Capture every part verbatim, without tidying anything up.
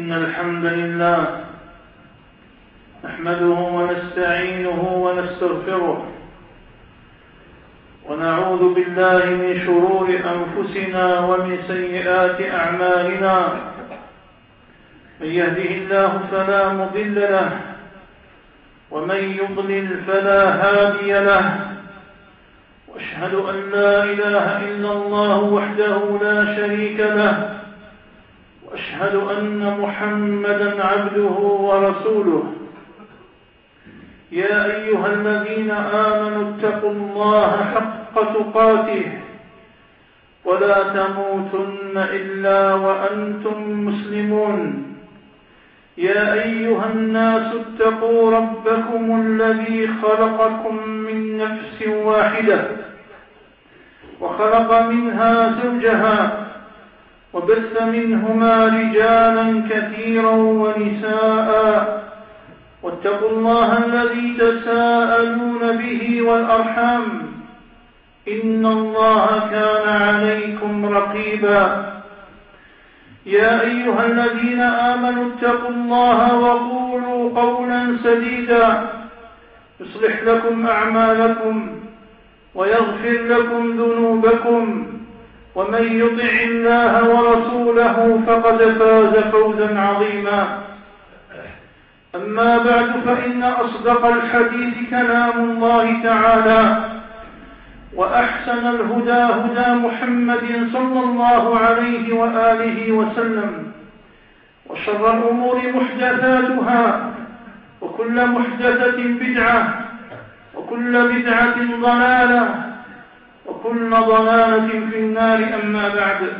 إن الحمد لله نحمده ونستعينه ونستغفره ونعوذ بالله من شرور أنفسنا ومن سيئات أعمالنا. من يهده الله فلا مضل له ومن يضلل فلا هادي له، وأشهد أن لا إله إلا الله وحده لا شريك له، وأشهد أن محمدا عبده ورسوله. يا أيها الذين آمنوا اتقوا الله حق تقاته ولا تموتن إلا وأنتم مسلمون. يا أيها الناس اتقوا ربكم الذي خلقكم من نفس واحدة وخلق منها زوجها وبث منهما رجالا كثيرا ونساء، واتقوا الله الذي تساءلون به والأرحام إن الله كان عليكم رقيبا. يا أيها الذين آمنوا اتقوا الله وقولوا قولا سديدا يصلح لكم أعمالكم ويغفر لكم ذنوبكم، ومن يطع الله ورسوله فقد فاز فوزا عظيما. أما بعد، فإن أصدق الحديث كلام الله تعالى، وأحسن الهدى هدى محمد صلى الله عليه وآله وسلم، وشر الأمور محدثاتها، وكل محدثة بدعة، وكل بدعة ضلالة، وكل ضلالة في النار. أما بعد،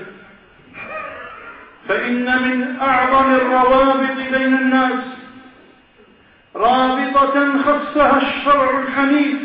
فإن من أعظم الروابط بين الناس رابطة خصها الشرع الحنيف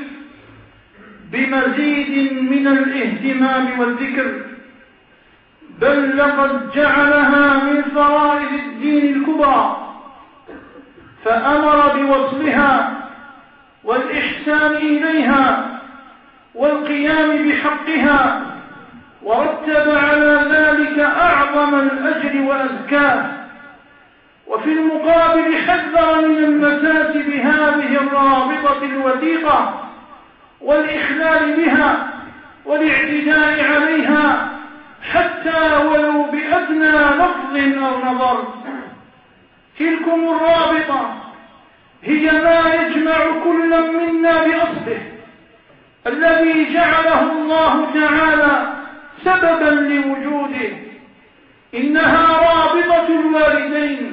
بمزيد من الاهتمام والذكر، بل لقد جعلها من فرائض الدين الكبرى، فأمر بوصلها والإحسان إليها والقيام بحقها، ورتب على ذلك أعظم الأجر وأزكاه. وفي المقابل حذر من المساس بهذه الرابطة الوثيقة والإخلال بها والاعتداء عليها، حتى ولو بأدنى لفظ أو نظر. تلكم الرابطة هي ما يجمع كل منا بأصله الذي جعله الله تعالى سببا لوجوده. إنها رابطة الوالدين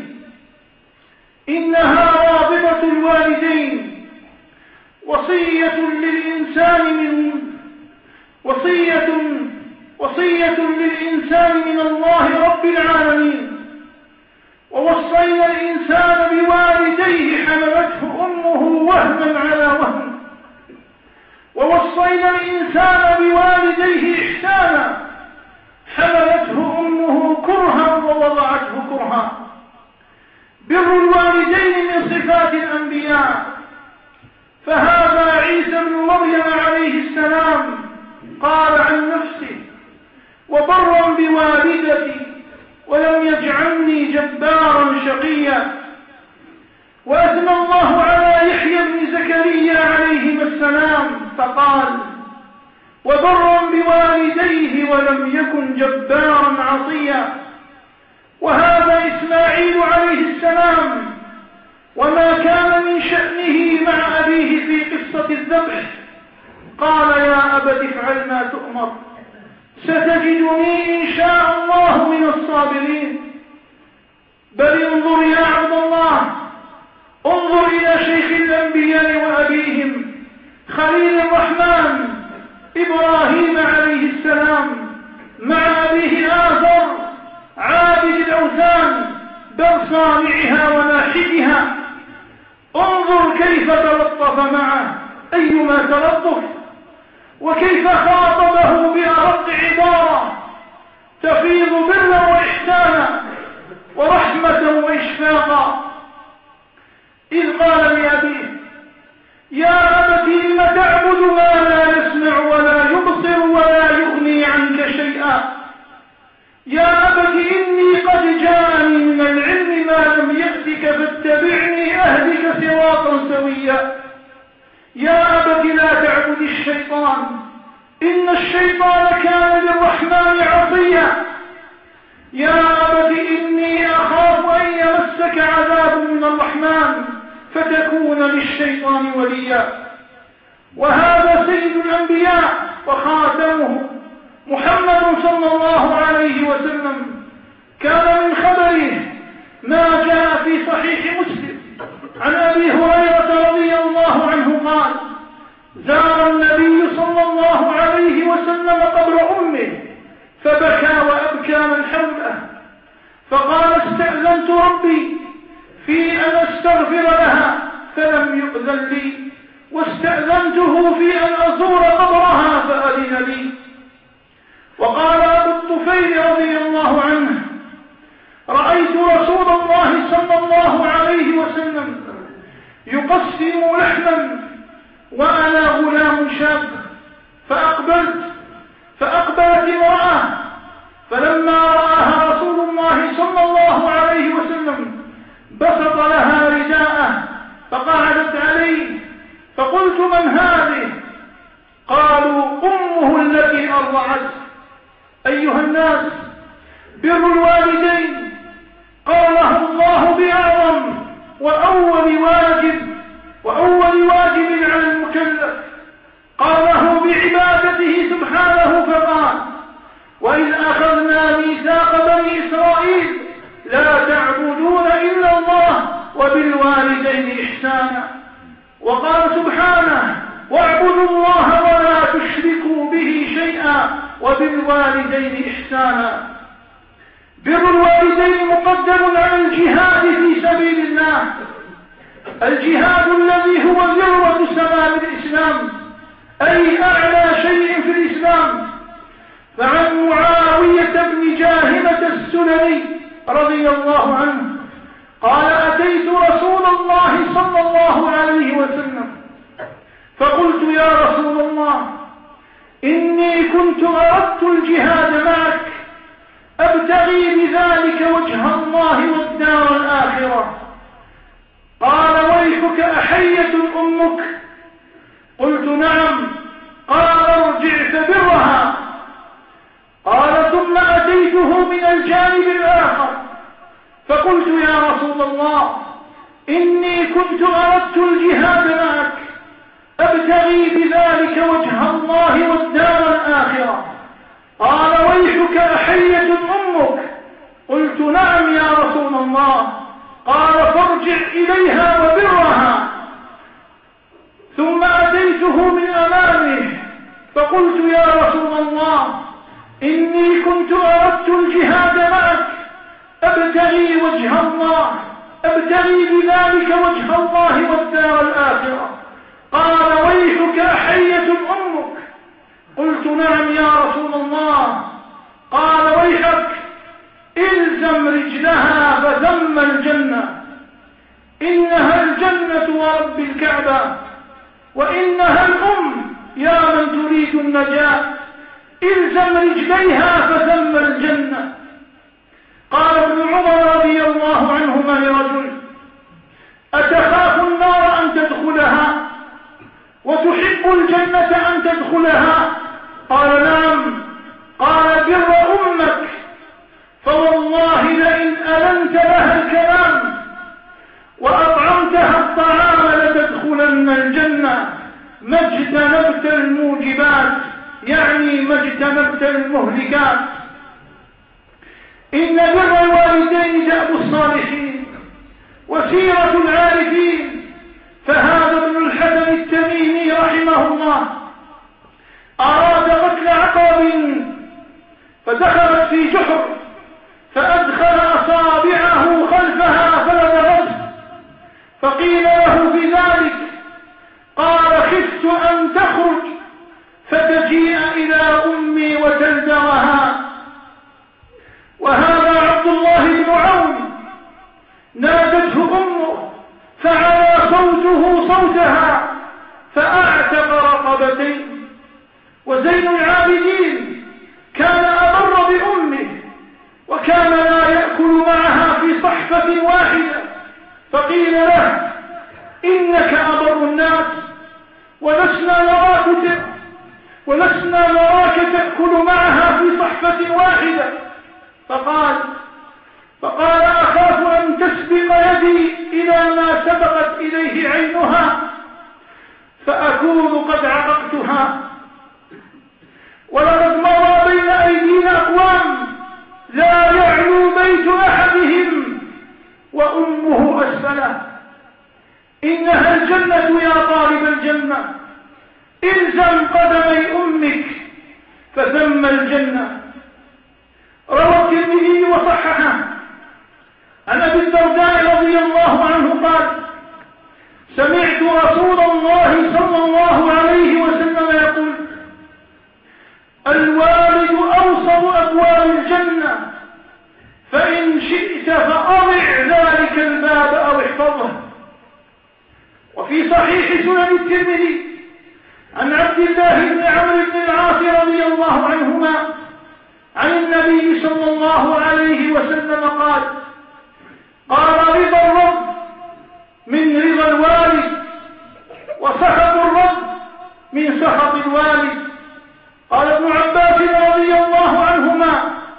إنها رابطة الوالدين وصية للإنسان من وصية وصية للإنسان من الله رب العالمين. ووصينا الإنسان بوالديه حملته أمه وهنا على وهن، ووصينا الإنسان بوالديه إحسانا، حملته أمه كرها ووضعته كرها. بر الوالدين من صفات الأنبياء، فهذا عيسى بن مريم عليه السلام قال عن نفسه: وبرا بوالدتي ولم يجعلني جبارا شقيا. وأثنى الله على يحيى بن زكريا عليهما السلام فقال: وبرا بوالديه ولم يكن جبارا عصيا. وهذا إسماعيل عليه السلام، وما كان من شأنه مع أبيه في قصة الذبح، قال: يا أبت افعل ما تؤمر ستجدني إن شاء الله من الصابرين. بل انظر يا عبد الله، انظر إلى شيخ الأنبياء وأبيهم خليل الرحمن إبراهيم عليه السلام مع أبيه آزر عابد الأوثان بل صانعها وناحدها. انظر كيف تلطف معه، أيما تلطف، وكيف خاطبه بأرق عبارة تفيض برا وإحسانا ورحمة وإشفاقا، إذ قال لأبيه: يا أبت لم تعبد ما لا يسمع ولا يبصر ولا يغني عنك شيئا. يا أبت إني قد جاءني من العلم ما بك فاتبعني أهدك صراطا سويا. يا أبت لا تعبد الشيطان إن الشيطان كان للرحمن عصيا. يا أبت إني أخاف أن يمسك عذاب من الرحمن فتكون للشيطان وليا. وهذا سيد الأنبياء وخاتمه محمد صلى الله عليه وسلم كان من خبره ما جاء في صحيح مسلم عن أبي هريرة رضي الله عنه قال: زار النبي صلى الله عليه وسلم قبر أمه فبكى وأبكى من حوله، فقال: استأذنت ربي في أن أستغفر لها فلم يؤذن لي، واستأذنته في أن أزور قبرها فأذن لي. وقال أبو الطفيل رضي الله عنه: رأيت رسول الله صلى الله عليه وسلم يقسم لحما وأنا غلام شاب، فأقبلت فأقبلت امرأة، فلما رآها رسول الله صلى الله عليه وسلم بسط لها رداءه فقعدت عليه، فقلت: من هذه؟ قالوا: أمه التي أرضعت. أيها الناس، بر الوالدين قاله الله بأعظم وأول واجب وأول واجب على المكلف، قاله بعبادته سبحانه فقال: وإذ أخذنا ميثاق بني إسرائيل لا تعبدون إلا الله وبالوالدين إحسانا. وقال سبحانه: واعبدوا الله ولا تشركوا به شيئا وبالوالدين إحسانا. بر الوالدين مقدم على الجهاد في سبيل الله، الجهاد الذي هو ذروة سمام الإسلام، أي أعلى شيء في الإسلام. فعن معاوية بن جاهمة السلمي رضي الله عنه قال: أتيت رسول الله صلى الله عليه وسلم فقلت: يا رسول الله، إني كنت أردت الجهاد معك أبتغي بذلك وجه الله والدار الآخرة. قال: ويحك أحية أمك؟ قلت: نعم. قال: ارجع فبرها. قال: ثم أتيته من الجانب الآخر فقلت: يا رسول الله، إني كنت أردت الجهاد معك أبتغي بذلك وجه الله والدار الآخرة. قال: ويحك أحية أمك؟ قلت: نعم يا رسول الله. قال: فارجع إليها وبرها. ثم أتيته من أمامه فقلت: يا رسول الله، إني كنت أردت الجهاد معك أبتغي وجه الله أبتغي بذلك وجه الله والدار الآخرة. قال: ويحك أحية أمك؟ قلت: نعم يا رسول الله. قال: ويحك إلزم رجلها فثم الجنة، إنها الجنة ورب الكعبة، وإنها الأم يا من تريد النجاة، إلزم رجليها فثم الجنة. قال ابن عمر رضي الله عنهما لرجل: أتخاف النار أن تدخلها وتحب الجنة أن تدخلها؟ قال: نعم. قال: بر أمك، فوالله لئن ألنت لها الكلام وأطعمتها الطعام لتدخلن الجنة ما اجتنبت الموجبات، يعني ما اجتنبت المهلكات. إن بر الوالدين دأب الصالحين وسيرة العارفين. فهذا ابن الحسن التميمي رحمه الله أراد قتل عقرب فدخلت في جحر فأدخل أصابعه خلفها فلدغته، فقيل له بذلك قال: خفت أن تخرج فتجيء إلى أمي وتلدغها. وهذا عبد الله بن عون نادته أمه فعلى صوته صوتها فأعتق رقبتين. وزين العابدين كان أبر بأمه، وكان لا يأكل معها في صحفة واحدة، فقيل له: إنك أبر الناس ولسنا نراك ولسنا نراك تأكل معها في صحفة واحدة. فقال فقال أخاف أن تسبق يدي إلى ما سبقت إليه عينها فأكون قد عققتها. ولقد مر بين أيدينا أقوام لا يعلو بيت أحدهم وأمه أسفله. إنها الجنة يا طالب الجنة، إلزم قدمي أمك فثم الجنة. روى الترمذي وصححه عن أبي الدرداء رضي الله عنه قال: سمعت رسول الله صلى الله عليه وسلم يقول: الوالد أوسط أبواب الجنة، فإن شئت فأضع ذلك الباب أو احفظه. وفي صحيح سنن الترمذي عن عبد الله بن عمرو بن العاص رضي الله عنهما عن النبي صلى الله عليه وسلم قال: قال رضا الرب من رضا الوالد، وسخط الرب من سخط الوالد. قال ابن عباس رضي الله عنهما: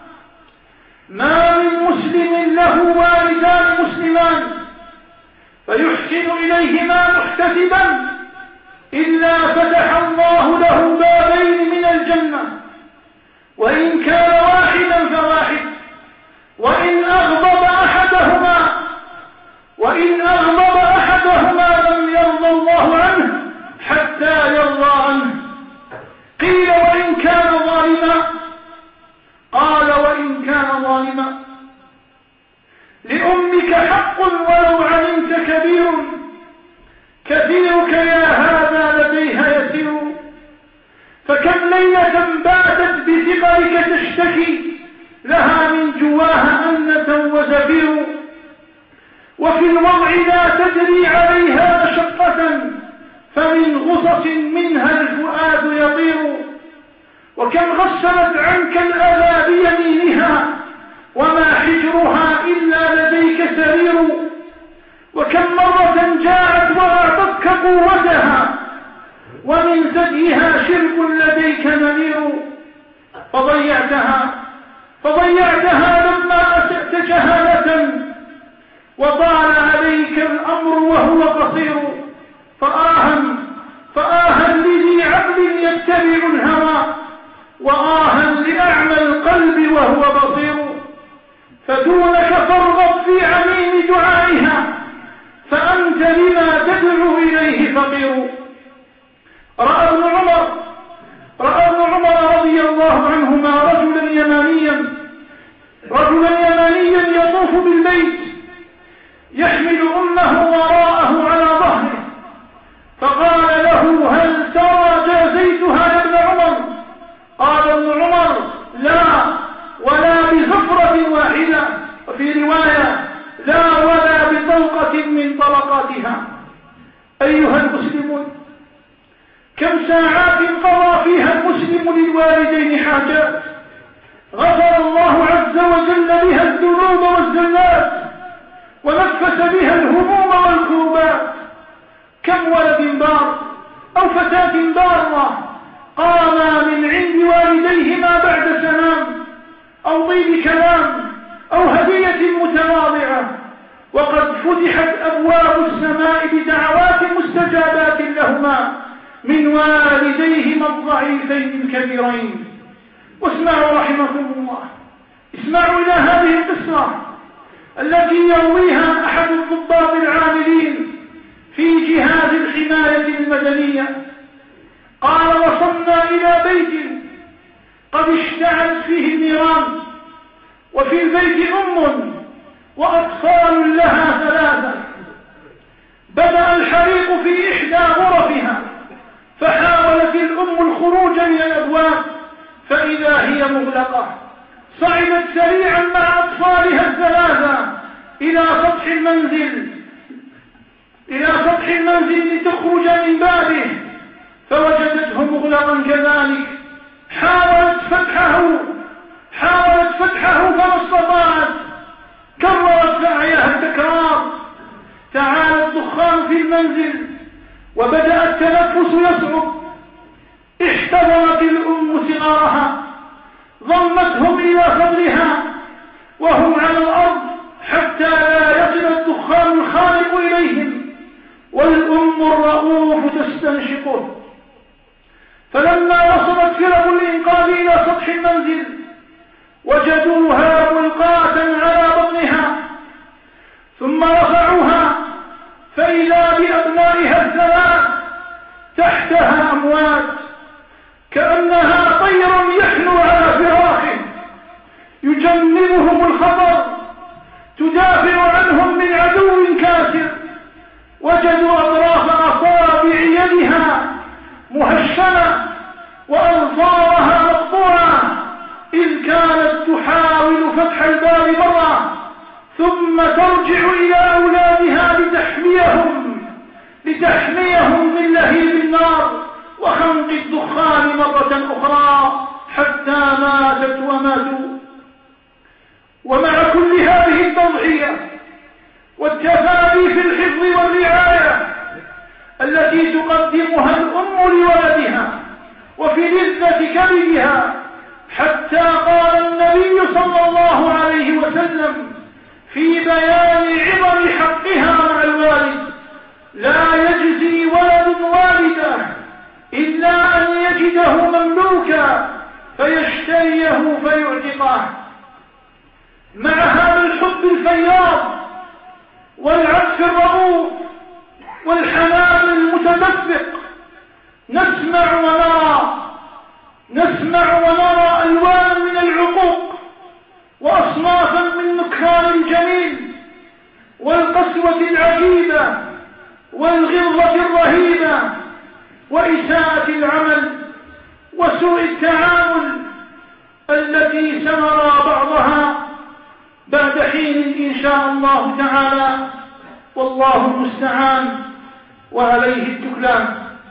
ما من مسلم له والدان مسلمان فيحسن إليهما محتسبا إلا فتح الله له بابين من الجنة، وإن كان واحدا فواحد، وإن أغضب أحدهما وإن أغضب أحدهما لم يرضى الله عنه حتى يرضى عنه. قيل: وإن كان ظالما؟ قال: وإن كان ظالما. لأمك حق ولو علمت كبير، كثيرك يا هذا لديها يسير. فكم ليلة باتت بثقلك تشتكي لها من جواها أنة وزفير، وفي الوضع لا تدري عليها مشقة فمن غصص منها الفؤاد يطير. وكم غسلت عنك الأذى بيمينها وما حجرها إلا لديك سرير. وكم مرة جاءت وأعطتك قوتها ومن ثديها شرب لديك نمير. فضيعتها فضيعتها لما أسأت جهالة وطال عليك الأمر وهو قصير. فآها فآها لذي عقل يتبع الهوى، وآها لأعمى القلب وهو بصير. فدونك فارغب في عميم دعائها، فأنت لما تدعو إليه فقير. رأى ابن عمر رأى ابن عمر رضي الله عنهما رجلا يمانيا رجلا يمانيا يطوف بالبيت يحمل أمه وراءه على ظهره، فقال له: هل ترى جازيتها يا ابن عمر؟ قال ابن عمر: لا، ولا بزفرة واحدة. وفي رواية: لا ولا بطلقة من طلقاتها. أيها المسلمون، كم ساعات قضى فيها المسلم للوالدين حاجات غفر الله عز وجل بها الذنوب والزلات ونفس بها الهموم والكربات. كم ولد بار أو فتاة بارة قاما من عند والديهما بعد سلام أو طيب كلام أو هدية متواضعة، وقد فتحت أبواب السماء بدعوات مستجابات لهما من والديهما الضعيفين الكبيرين. واسمعوا رحمكم الله، اسمعوا إلى هذه القصة التي يرويها أحد الضباط العاملين في جهاز الحماية المدنية. قال: وصلنا إلى بيت قد اشتعلت فيه النيران، وفي البيت أم وأطفال لها ثلاثة. بدأ الحريق في إحدى غرفها، فحاولت الأم الخروج من الأبواب فإذا هي مغلقة. صعدت سريعا مع أطفالها الثلاثة إلى سطح المنزل إلى سطح المنزل لتخرج من بابه، فوجدته مغلقا كذلك. حاولت فتحه حاولت فتحه فما استطاعت، كررت سعيها التكرار، المنزل وبدأ التنفس يصعب احتضنت الأم صغارها ضمتهم إلى صدرها وهم على الأرض حتى لا يصل الدخان الخالق إليهم، والأم الرؤوف تستنشقه. فلما وصلت فرق الإنقاذ إلى سطح المنزل وجدوها ملقاة على بطنها، ثم رفعوها فإذا بأبنائها الثلاث تحتها أموات كأنها طير يحلو على فراخه يجنبهم الخطر، تدافع عنهم من عدو كاسر. وجدوا أطراف أصابع يدها مهشمة وأظفارها مقطوعة إذ كانت تحاول فتح الباب مرة ثم ترجع إلى أولادها لتحميهم لتحميهم من لهيب النار وخنق الدخان مرة أخرى حتى ماتت وماتوا. ومع كل هذه التضحية والتفاني في الحفظ والرعاية التي تقدمها الأم لولدها وفي لذة كبدها، حتى قال النبي صلى الله عليه وسلم في بيان عظم حقها مع الوالد: لا يجزي ولد والده إلا أن يجده مملوكا فيشتريه فيعتقه. مع هذا الحب الفياض والعطف الرؤوف والحنان المتدفق نسمع ونرى نسمع ونرى ألوان من العقوق وأصنافا من نكران الجميل والقسوة العجيبة والغلظة الرهيبة وإساءة العمل وسوء التعامل التي سنرى بعضها بعد حين إن شاء الله تعالى، والله المستعان وعليه التكلان.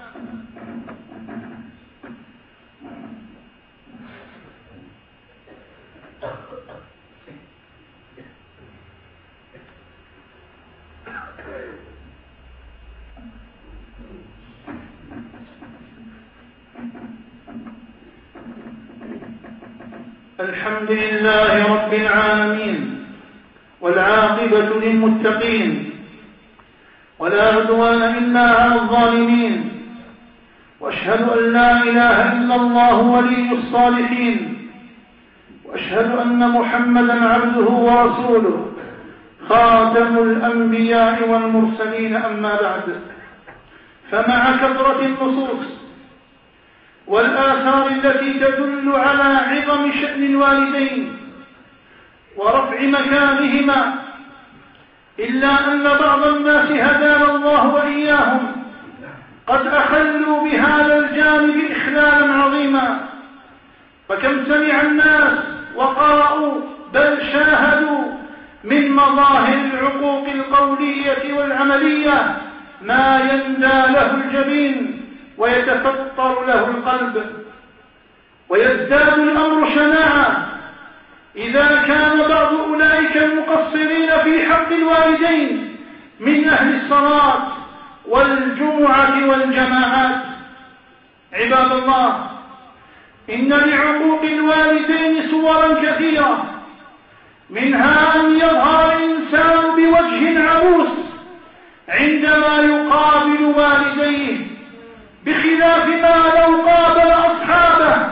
الحمد لله رب العالمين والعاقبة للمتقين ولا عدوان إلا على الظالمين، وأشهد أن لا إله إلا الله ولي الصالحين، وأشهد أن محمدا عبده ورسوله خاتم الأنبياء والمرسلين. أما بعد، فمع كثرة النصوص والآثار التي تدل على عظم شأن الوالدين ورفع مكانهما، إلا أن بعض الناس هدانا الله وإياهم قد أخلوا بهذا الجانب إخلالا عظيما. فكم سمع الناس وقرأوا بل شاهدوا من مظاهر العقوق القولية والعملية ما يندى له الجبين ويتفطر له القلب، ويزداد الأمر شناعة إذا كان بعض أولئك المقصرين في حق الوالدين من أهل الصلاة والجمعة والجماعات. عباد الله، إن لعقوق الوالدين صورا كثيرة، منها أن يظهر الإنسان بوجه عبوس عندما يقابل والديه، بخلاف ما لو قابل أصحابه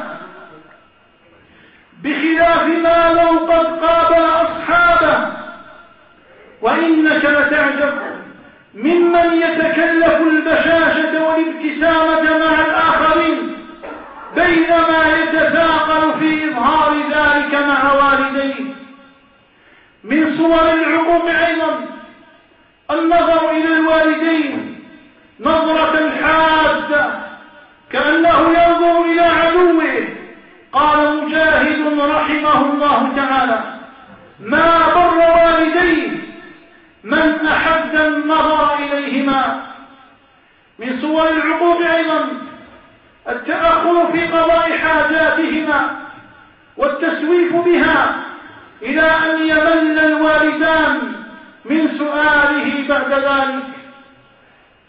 بخلاف ما لو قد قابل أصحابه. وإنك لتعجب ممن يتكلف البشاشة والابتسامة مع الآخرين بينما يتثاقل في إظهار ذلك مع والديه. من صور العقوق أيضا النظر إلى الوالدين نظرة حادة كأنه ينظر إلى عدوه. قال مجاهد رحمه الله تعالى: ما بر والديه من أحب النظر إليهما. من صور العقوق أيضا التأخر في قضاء حاجاتهما والتسويف بها إلى أن يمل الوالدان من سؤاله بعد ذلك.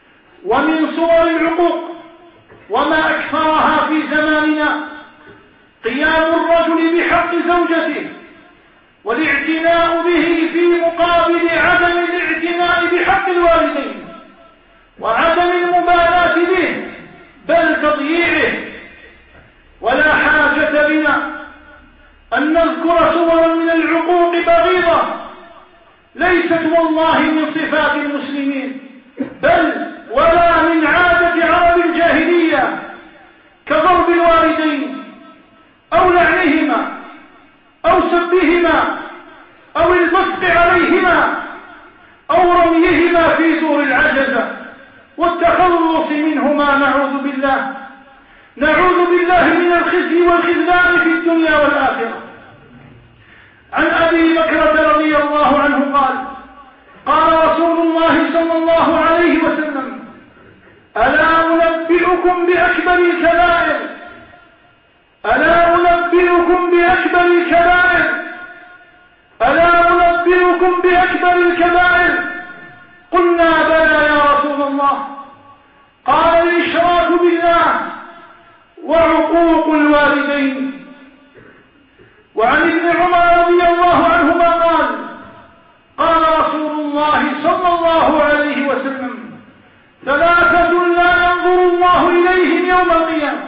ومن صور العقوق وما أكثرها في زماننا قيام الرجل بحق زوجته والاعتناء به في مقابل عدم الاعتناء بحق الوالدين وعدم المبالاة به بل تضييعه. ولا حاجة بنا أن نذكر صورا من العقوق بغيضة ليست والله من صفات المسلمين بل ولا من عادة عرب الجاهلية كضرب الوالدين أو لعنهما أو سبهما أو البصق عليهما أو رميهما في دور العجزة والتخلص منهما. نعوذ بالله نعوذ بالله من الخزي والخذلان في الدنيا والآخرة. عن أبي بكرة رضي الله عنه قال قال رسول الله صلى الله عليه وسلم ألا أنبئكم بأكبر الكبائر ألا أنبئكم بأكبر الكبائر ألا أنبئكم بأكبر الكبائر قلنا بلى يا رسول الله قال الإشراك بالله وعقوق الوالدين. وعن ابن عمر رضي الله عنهما قال قال رسول الله صلى الله عليه وسلم ثلاثة لا ينظر الله إليهم يوم القيامة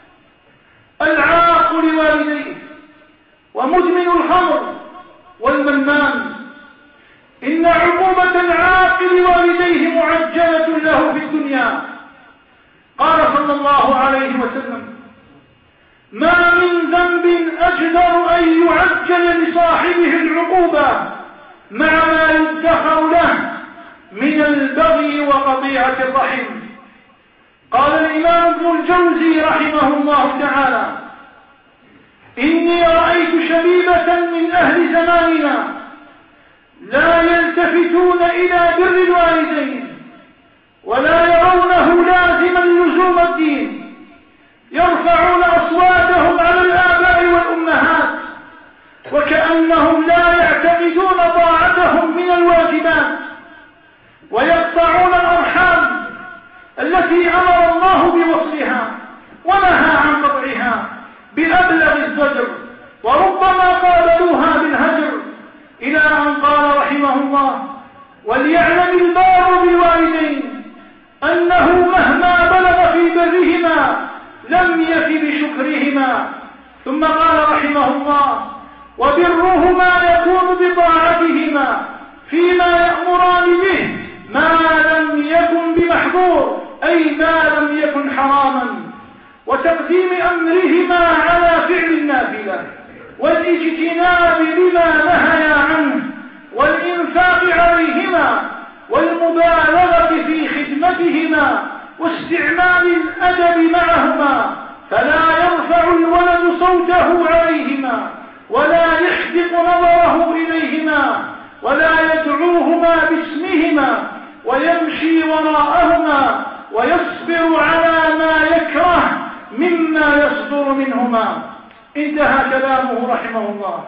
العاق لوالديه ومدمن الخمر والمنان. إن عقوبة العاق لوالديه معجلة له في الدنيا. قال صلى الله عليه وسلم ما من ذنب أجدر أن يعجل لصاحبه العقوبة مع ما يدخر له من البغي وقطيعة الرحم. قال الإمام ابن الجوزي رحمه الله تعالى إني رأيت شبيبة من أهل زماننا لا يلتفتون إلى بر الوالدين ولا يرونه لازما لزوم الدين يرفعون أصواتهم على الآباء والأمهات وكأنهم لا يعتقدون طاعتهم من الواجبات ويقطعون الأرحام التي أمر الله بوصلها ونهى عن قطعها بأبلغ الزجر وربما قابلوها بالهجر إلى أن قال رحمه الله وليعلم البار بالوالدين أنه مهما بلغ في برهما لم يف بشكرهما. ثم قال رحمه الله وبرهما يكون بطاعتهما فيما يأمران به ما لم يكن بمحظور أي ما لم يكن حراما وتقديم أمرهما على فعل النافلة والاجتناب لما نهيا عنه والإنفاق عليهما والمبالغة في خدمتهما واستعمال الأدب معهما فلا يرفع الولد صوته عليهما ولا يحدق نظره إليهما ولا يدعوهما باسمهما ويمشي وراءهما ويصبر على ما يكره مما يصدر منهما. انتهى كلامه رحمه الله.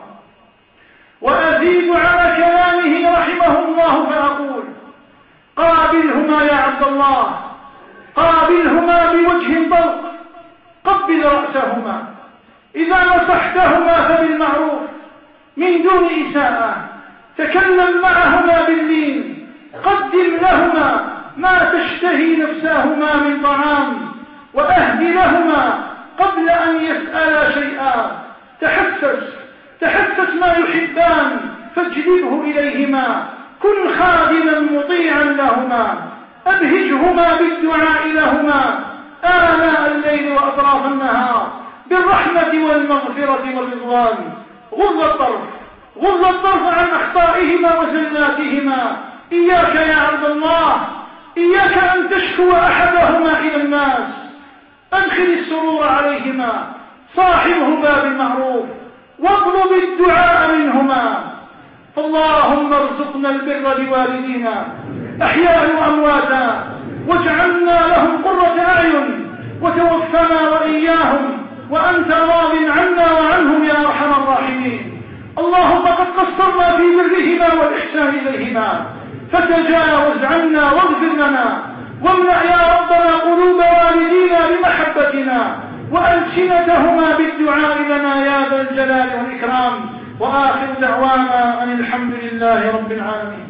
وأزيد على كلامه رحمه الله فأقول قابلهما يا عبد الله قابلهما بوجه طلق قبل رأسهما إذا نصحتهما فبالمعروف من دون إساءة تكلم معهما باللين قدم لهما ما تشتهي نفساهما من طعام وأهد لهما قبل أن يسألا شيئا تحسس تحسس ما يحبان فاجلبه إليهما كن خادما مطيعا لهما أبهجهما بالدعاء لهما آلاء الليل وأطراف النهار بالرحمة والمغفرة والرضوان. غض الطرف غض الطرف عن أخطائهما وزلاتهما. إياك يا عبد الله إياك أن تشكو أحدهما إلى الناس أدخل السرور عليهما صاحبهما بالمعروف واطلب الدعاء منهما. اللهم ارزقنا البر لوالدينا أحياء وأمواتا واجعلنا لهم قرة أعين وتوفنا وإياهم وأنت راض عنا وعنهم يا أرحم الراحمين. اللهم قد قصرنا في برهما والإحسان إليهما فتجاوز عنا واغفر لنا واملأ يا ربنا قلوب والدينا بمحبتنا وألسنتهما بالدعاء لنا يا ذا الجلال والإكرام. وآخر دعوانا أن الحمد لله رب العالمين.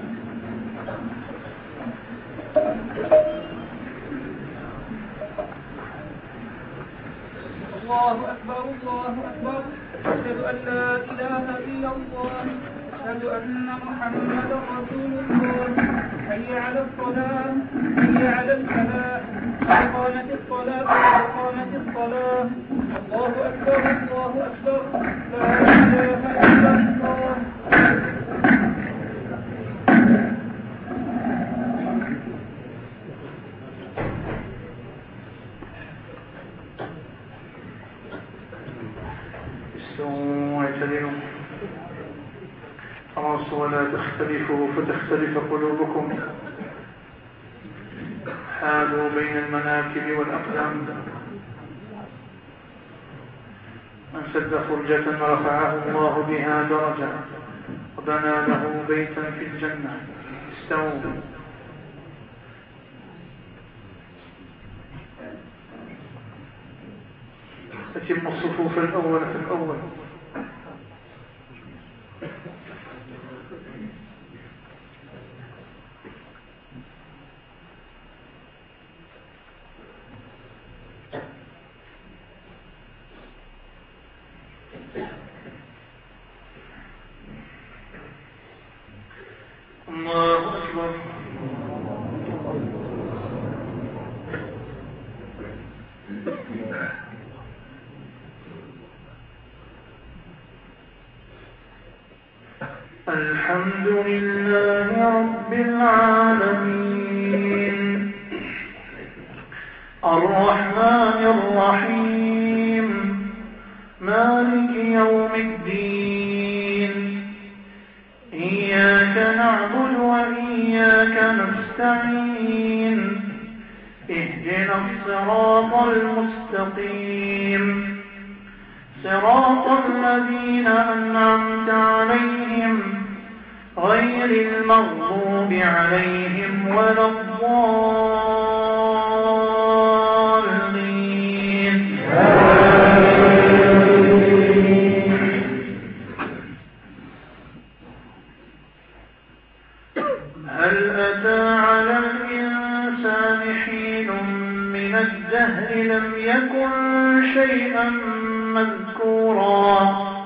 الله أكبر الله أكبر. أشهد أن لا إله إلا الله. أشهد أن محمدا رسول الله. حي على الصلاة حي على الفلاح. قد قامت الصلاة قد قامت الصلاة. الله أكبر الله أكبر. لا إله إلا الله. واعتدلوا خلاص ولا تختلفوا فتختلف قلوبكم. حاذوا بين المناكب والأقدام. من سد فرجة رفعه الله بها درجة وبنى له بيتا في الجنة. استووا. أتم الصفوف الأول في الأول. الله أكبر. الحمد لله رب العالمين الرحمن الرحيم مالك يوم الدين. إياك نعبد وإياك نستعين. اهدنا الصراط المستقيم صراط الذين أنعمت عليهم غير المغضوب عليهم ولا الضالين. هل أتى على الإنسان حين من الدهر لم يكن شيئا مذكورا.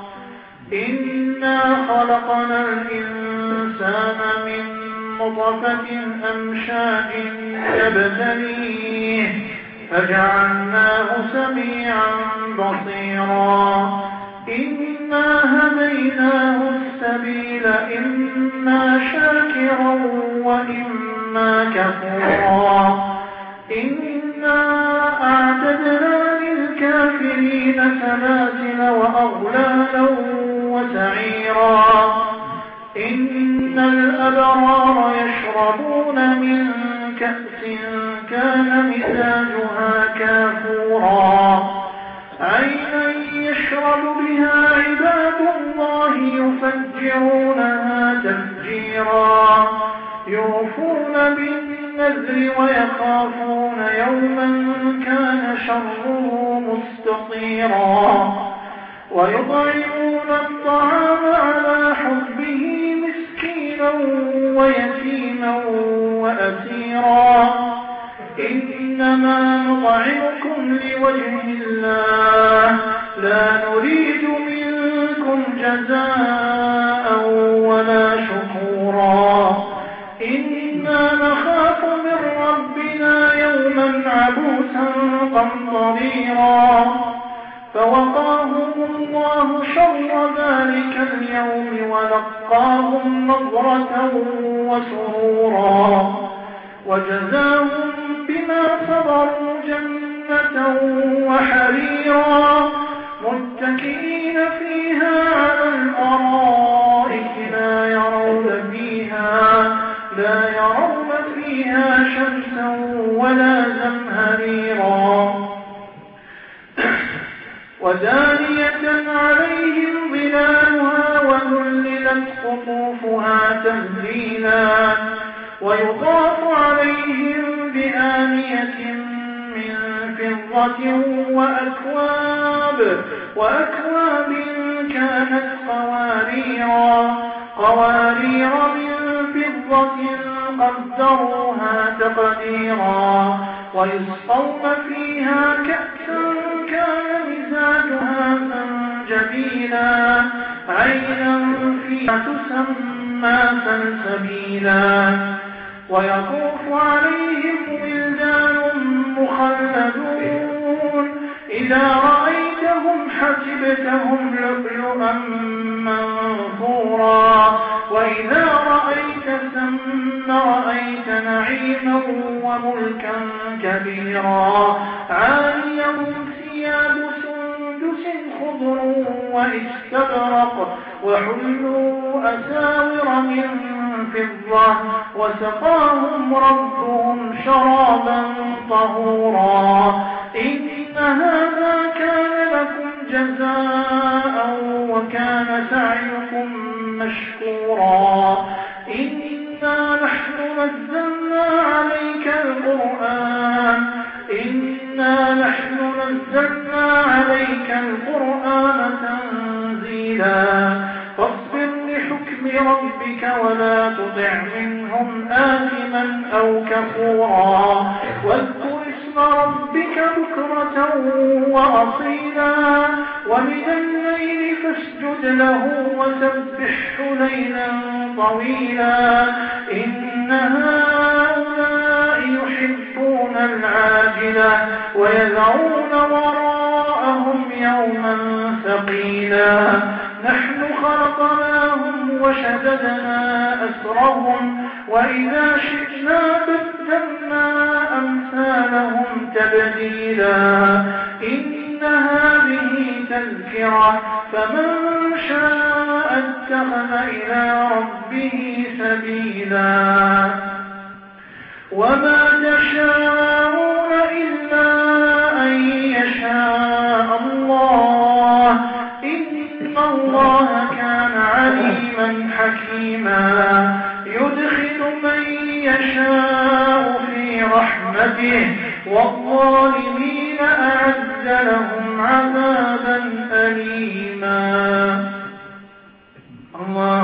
إنا خلقنا الإنسان من نطفة أمشاج نبتليه فجعلناه سميعا بصيرا. إنا هديناه السبيل إما شاكرا وإما كفورا. إنا أعتدنا للكافرين سلاسل وأغلالا وسعيرا. إن الأبرار يشربون من كأس كان مزاجها كافورا. عينا يشرب بها عباد الله يفجرونها تفجيرا. يوفون بالنذر ويخافون يوما كان شره مستطيرا. ويطعمون الطعام على حبه مسكينا ويتيما وأسيرا. إنما نطعمكم لوجه الله لا نريد منكم جزاء ولا شكورا. إنا نخاف من ربنا يوما عبوسا قمطريرا. فوقاهم الله شر ذلك اليوم ولقاهم نضرة وسرورا. وجزاهم بما صبروا جنة وحريرا. متكئين فيها على الأرائك لا يرون فيها لا يرون فيها شمسا ولا زمهريرا. ودانية عليهم ظلالها وذللت قطوفها تذليلا. ويطاف عليهم بآيات فضة وأكواب وأكواب كانت قواريرا قوارير من فضة قدروها تقديرا ويسقون فيها كأسا كان مزاجها زنجبيلا عينا فيها تسمى سلسبيلا ويطوف عليهم ولدان مخلدون إذا رأيتهم حسبتهم لؤلؤا منثورا وإذا رأيت ثم رأيت نعيما وملكا كبيرا عاليهم ثياب سندس خضر واستبرق وحلوا أساور من فضة وسقاهم ربهم شرابا طهورا إن هذا كان لكم جزاء وكان سعيكم مشكورا إنا نحن نزلنا عليك القرآن إنا نحن نزلنا عليك القرآن تنزيلا فاصبر لحكم ربك ولا تطع منهم آثما أو كفورا واذكر اسم ربك بكرة وأصيلا ومن الليل فاسجد له وسبحه ليلا طويلا إن هؤلاء يحبون العاجلة ويذرون وراءهم يوما ثقيلا نحن خلقناهم وشددنا أسرهم وإذا شئنا بدلنا أمثالهم تبديلا إن هذه تذكرة فمن شاء اتخذ إلى ربه سبيلا وما تشاءون إلا أن يشاء الله إن الله كان عليما حكيما يدخل من يشاء في رحمته والظالمين أعد لهم عذابا أليما الله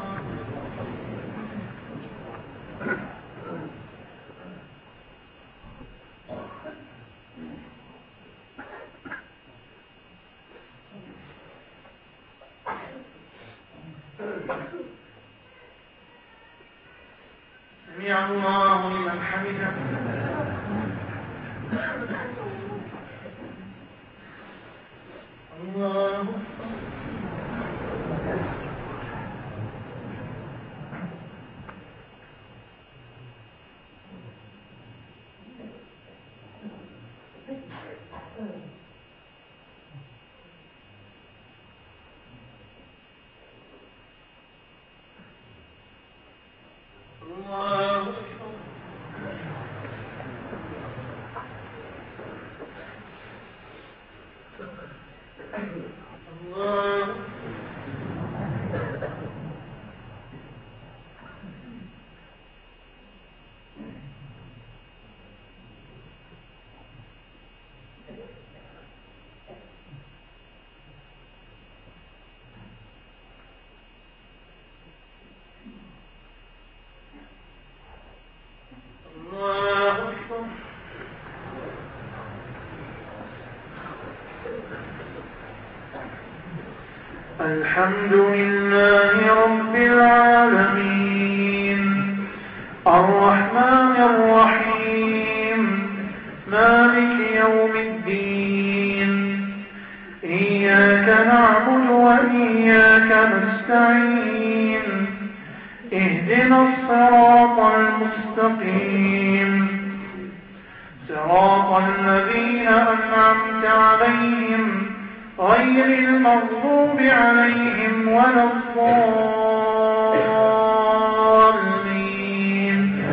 سمع الله لمن حمده الله الحمد لله رب العالمين الرحمن الرحيم مالك يوم الدين إياك نعبد وإياك نستعين اهدنا الصراط المستقيم صراط الذين أنعمت عليهم غير المغضوب عليهم ولا الضالين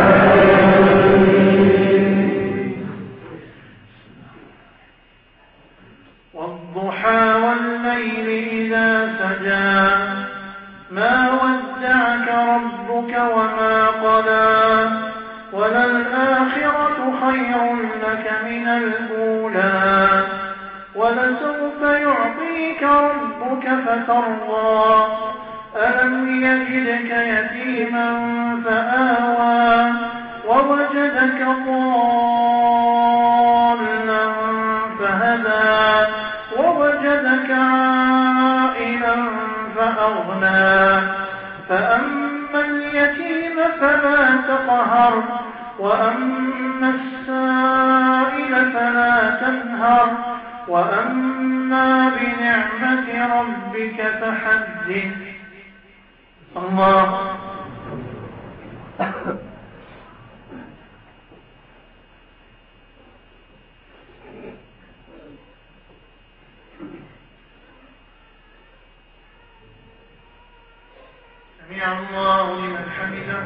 والضحى والليل إذا سجى ما ودعك ربك وما قلى وللآخرة خير لك من الأولى ولسوف يعطيك ربك فترضى ألم يجدك يتيما فآوى ووجدك ضالا فهدى ووجدك عائلا فأغنى فأما اليتيم فلا تقهر وأما السائل فلا تنهر وأما بنعمة ربك فحدث. الله سمع الله لمن حمده.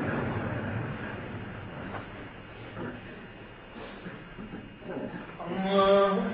الله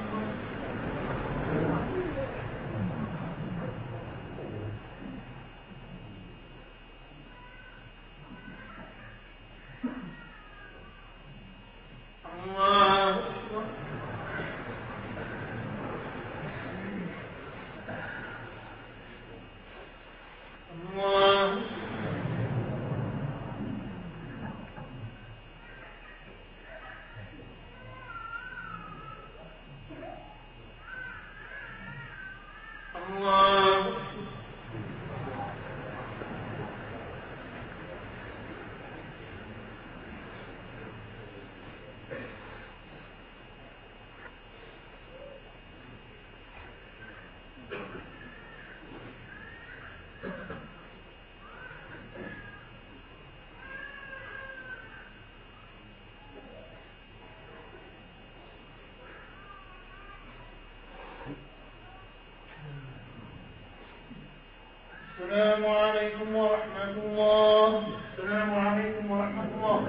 السلام عليكم ورحمة الله. السلام عليكم ورحمة الله.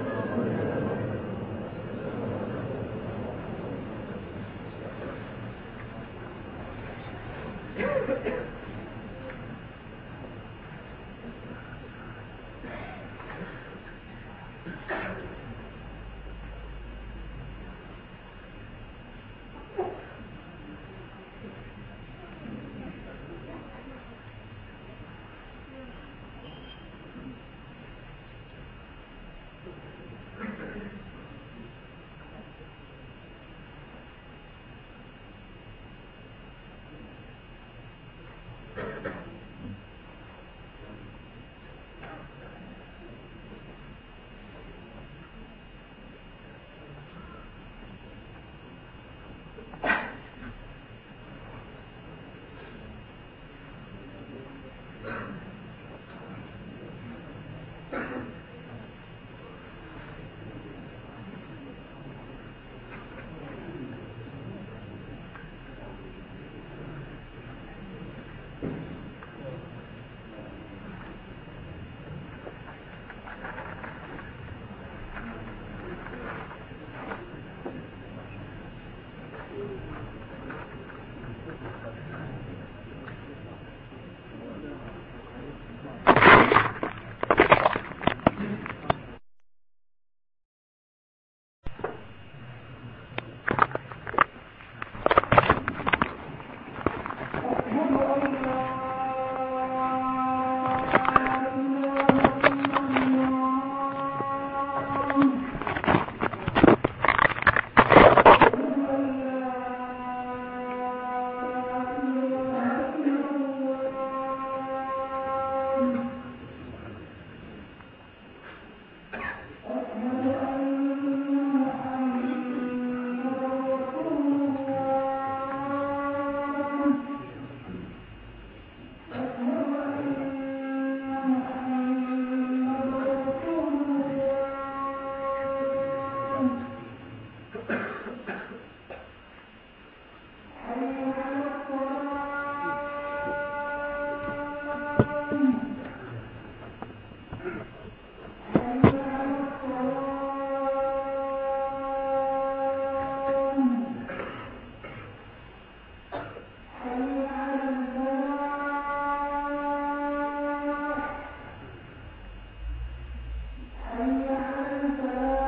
حي على الفلاح.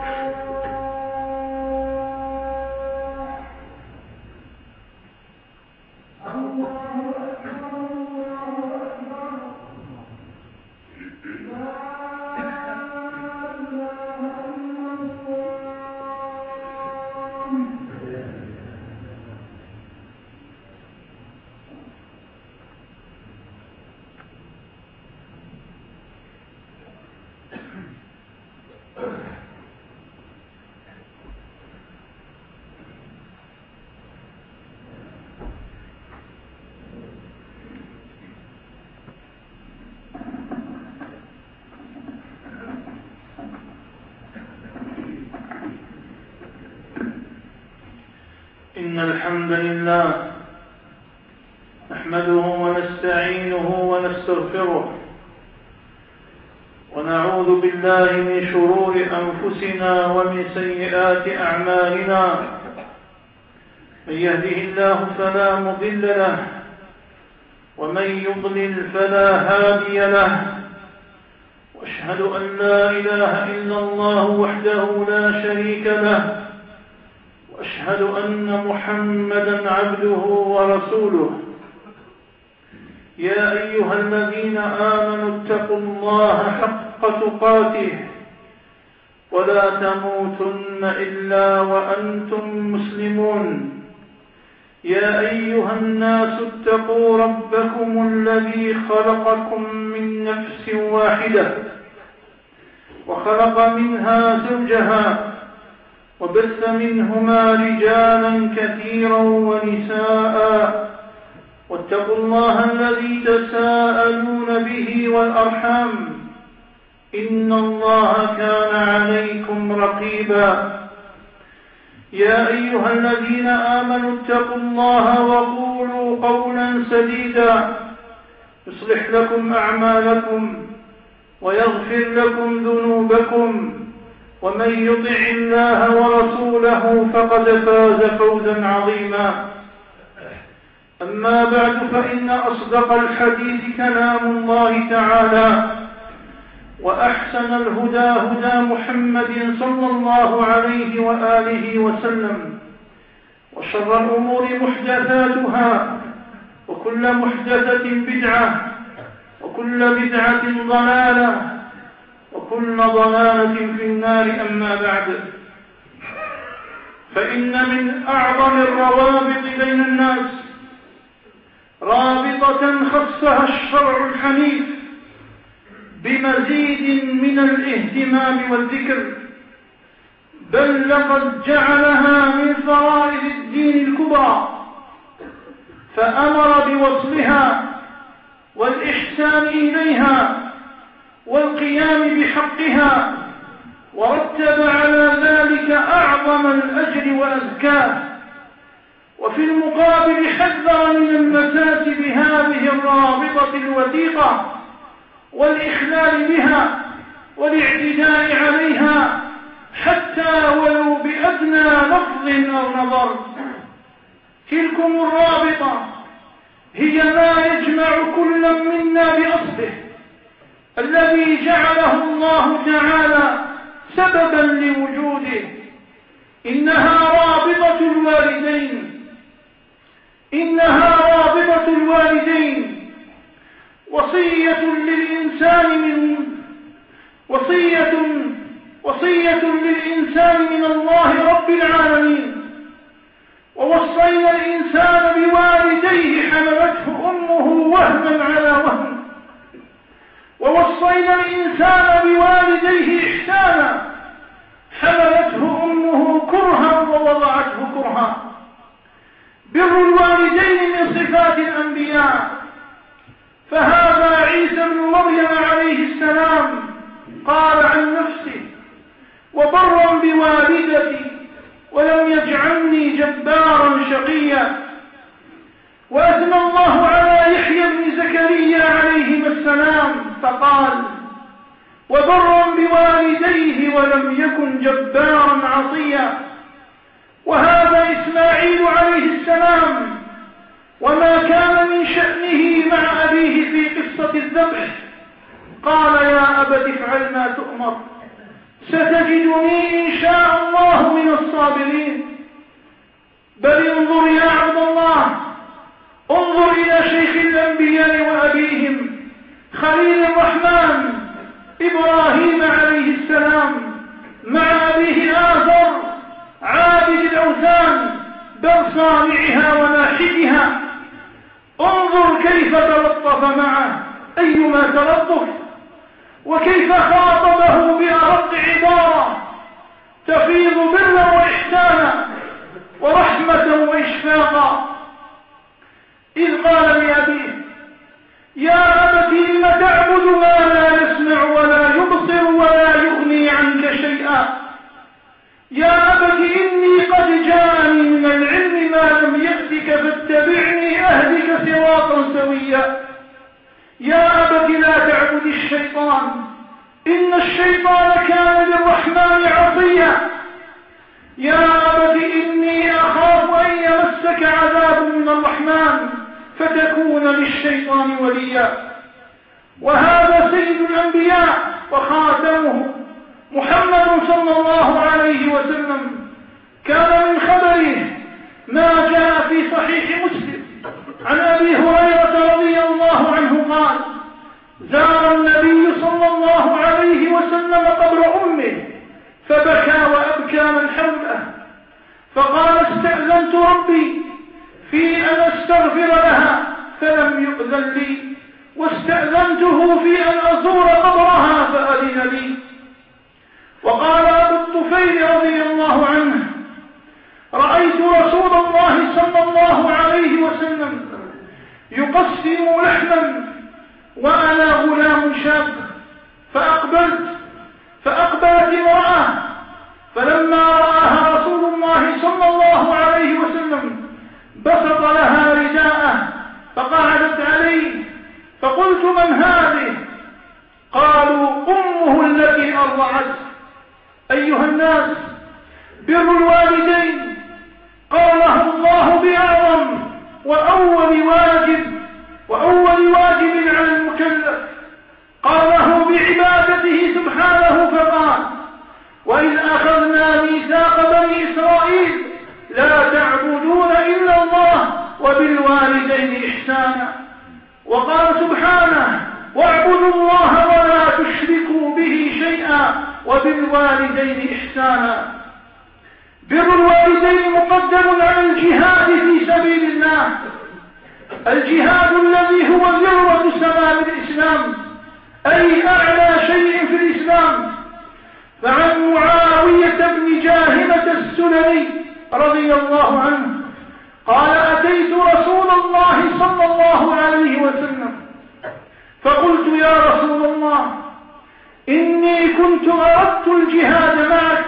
إن الحمد لله نحمده ونستعينه ونستغفره ونعوذ بالله من شرور أنفسنا ومن سيئات أعمالنا. من يهده الله فلا مضل له ومن يضلل فلا هادي له، وأشهد أن لا إله إلا الله وحده لا شريك له، وأشهد أن محمدا عبده ورسوله. يا أيها الذين آمنوا اتقوا الله حق تقاته ولا تموتن إلا وأنتم مسلمون. يا أيها الناس اتقوا ربكم الذي خلقكم من نفس واحدة وخلق منها زوجها وبث منهما رجالا كثيرا ونساء، واتقوا الله الذي تساءلون به والأرحام إن الله كان عليكم رقيبا. يا أيها الذين آمنوا اتقوا الله وقولوا قولا سديدا يصلح لكم أعمالكم ويغفر لكم ذنوبكم، ومن يطع الله ورسوله فقد فاز فوزا عظيما. أما بعد، فإن أصدق الحديث كلام الله تعالى، وأحسن الهدى هدى محمد صلى الله عليه وآله وسلم، وشر الأمور محدثاتها، وكل محدثة بدعة، وكل بدعة ضلالة، وكل ضلالة في النار. أما بعد، فإن من أعظم الروابط بين الناس رابطة خصها الشرع الحنيف بمزيد من الاهتمام والذكر، بل لقد جعلها من فرائض الدين الكبرى، فأمر بوصلها والإحسان إليها والقيام بحقها، ورتب على ذلك أعظم الأجر وأزكاه. وفي المقابل حذر من المساس بهذه الرابطة الوثيقة والإخلال بها والاعتداء عليها، حتى ولو بأدنى لفظ أو نظر. تلكم الرابطة هي ما يجمع كل منا بأصله الذي جعله الله تعالى سببا لوجوده. إنها رابطة الوالدين إنها رابطة الوالدين وصية للإنسان من وصية وصية للإنسان من الله رب العالمين. ووصينا الإنسان بوالديه حملته أمه وهنا على وهن، ووصينا الإنسان بوالديه إحسانا، حملته أمه كرها ووضعته كرها. بر الوالدين من صفات الأنبياء، فهذا عيسى بن مريم عليه السلام قال عن نفسه: وبرا بوالدتي ولم يجعلني جبارا شقيا. وأثنى الله على يحيى بن زكريا عليهما السلام فقال: وبرا بوالديه ولم يكن جبارا عصيا. وهذا إسماعيل عليه السلام، وما كان من شأنه مع أبيه في قصة الذبح، قال: يا أبت افعل ما تؤمر، ستجدني إن شاء الله من الصابرين. بل انظر يا عبد الله، انظر إلى شيخ الأنبياء وأبيهم خليل الرحمن إبراهيم عليه السلام مع أبيه آزر عابد الأوثان بل صانعها وناحتها. انظر كيف تلطف معه، أيما تلطف، وكيف خاطبه بأرق عبارة تفيض برا وإحسانا ورحمة وإشفاقا، إذ قال لأبيه: يا أبت لم تعبد ما لا يسمع ولا يبصر ولا يغني عنك شيئا. يا أبت إني قد جاءني من العلم ما فاتبعني أهدك صراطا سويا. يا أبت لا تعبد الشيطان إن الشيطان كان للرحمن عصيا. يا أبت إني أخاف أن يمسك عذاب من الرحمن فتكون للشيطان وليا. وهذا سيد الأنبياء وخاتمه محمد صلى الله عليه وسلم كان من خبره ما جاء في صحيح مسلم عن أبي هريرة رضي الله عنه قال: زار النبي صلى الله عليه وسلم قبر أمه فبكى وأبكى من حوله، فقال: استأذنت ربي في أن أستغفر لها فلم يؤذن لي، واستأذنته في أن أزور قبرها فأذن لي. وقال أبو الطفيل رضي الله عنه: رأيت رسول الله صلى الله عليه وسلم يقسم لحما وأنا غلام شاب، فأقبلت فأقبلت امرأة، فلما رآها رسول الله صلى الله عليه وسلم بسط لها رداءه فقعدت عليه، فقلت: من هذه؟ قالوا: أمه التي أرضعت. أيها الناس، بر الوالدين قاله الله بأعظم وأول واجب وأول واجب على المكلف، قاله بعبادته سبحانه فقال: وإذ أخذنا ميثاق بني إسرائيل لا تعبدون إلا الله وبالوالدين إحسانا. وقال سبحانه: واعبدوا الله ولا تشركوا به شيئا وبالوالدين إحسانا. بر الوالدين مقدم على الجهاد في سبيل الله، الجهاد الذي هو ذروة سمام الإسلام، أي أعلى شيء في الإسلام. فعن معاوية بن جاهمة السلمي رضي الله عنه قال: أتيت رسول الله صلى الله عليه وسلم فقلت: يا رسول الله، إني كنت أردت الجهاد معك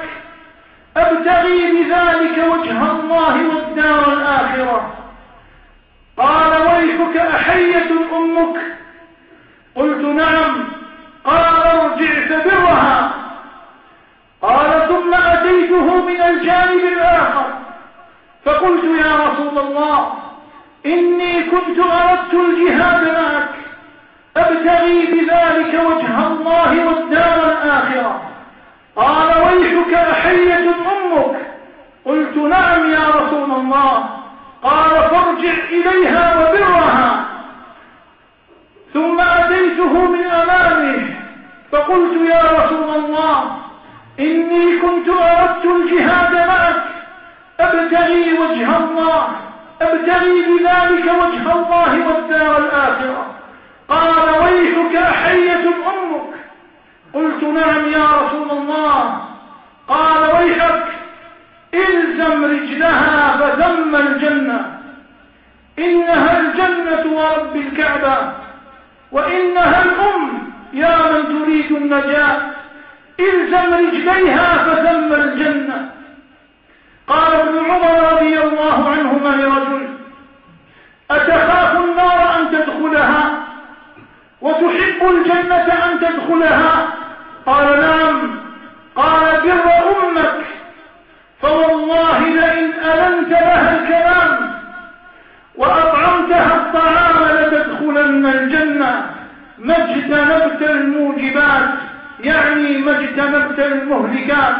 أبتغي بذلك وجه الله والدار الآخرة. قال: ويحك أحية أمك؟ قلت: نعم. قال: ارجع فبرها. قال: ثم أتيته من الجانب الآخر فقلت: يا رسول الله، إني كنت أردت الجهاد معك أبتغي بذلك وجه الله والدار الآخرة. قال: ويحك أحية أمك؟ قلت: نعم يا رسول الله. قال: فارجع إليها وبرها. ثم أتيته من أمامه فقلت: يا رسول الله، إني كنت أردت الجهاد معك أبتغي وجه الله أبتغي بذلك وجه الله والدار الآخرة. قال: ويحك أحية أمك؟ قلت: نعم يا رسول الله. قال: ويحك إلزم رجلها فثم الجنة، إنها الجنة ورب الكعبة، وإنها الأم يا من تريد النجاة، إلزم رجليها فثم الجنة. قال ابن عمر رضي الله عنهما لرجل: أتخاف النار أن تدخلها وتحب الجنة أن تدخلها؟ قال: نعم. قال: بر أمك، فوالله لئن ألنت لها الكلام وأطعمتها الطعام لتدخلن الجنة ما اجتنبت الموجبات، يعني ما اجتنبت المهلكات.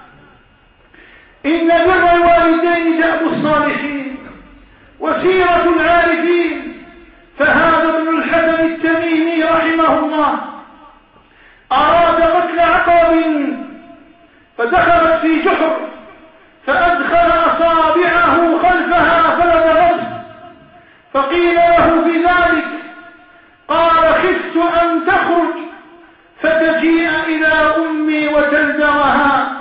إن بر الوالدين دأب الصالحين وسيرة العارفين. فهذا ابن الحسن التميمي رحمه الله أراد قتل عقاب فدخلت في جحر فأدخل أصابعه خلفها فلدغته، فقيل له بذلك قال: خفت أن تخرج فتجيء إلى أمي وتلدغها.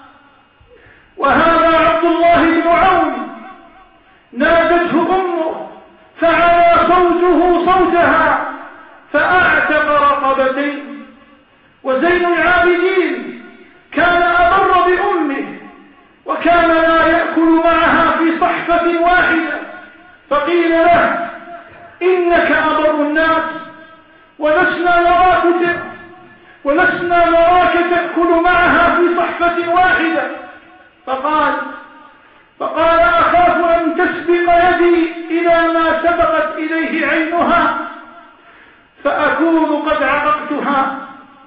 وهذا عبد الله بن عون نادته أمه فعلى صوته صوتها فأعتق رقبتين. وزين العابدين كان أبر بأمه، وكان لا يأكل معها في صحفة واحدة، فقيل له إنك أبر الناس ولسنا نراك ولسنا نراك تأكل معها في صحفة واحدة. فقال فقال أخاف أن تسبق يدي إلى ما سبقت إليه عينها فأكون قد عققتها.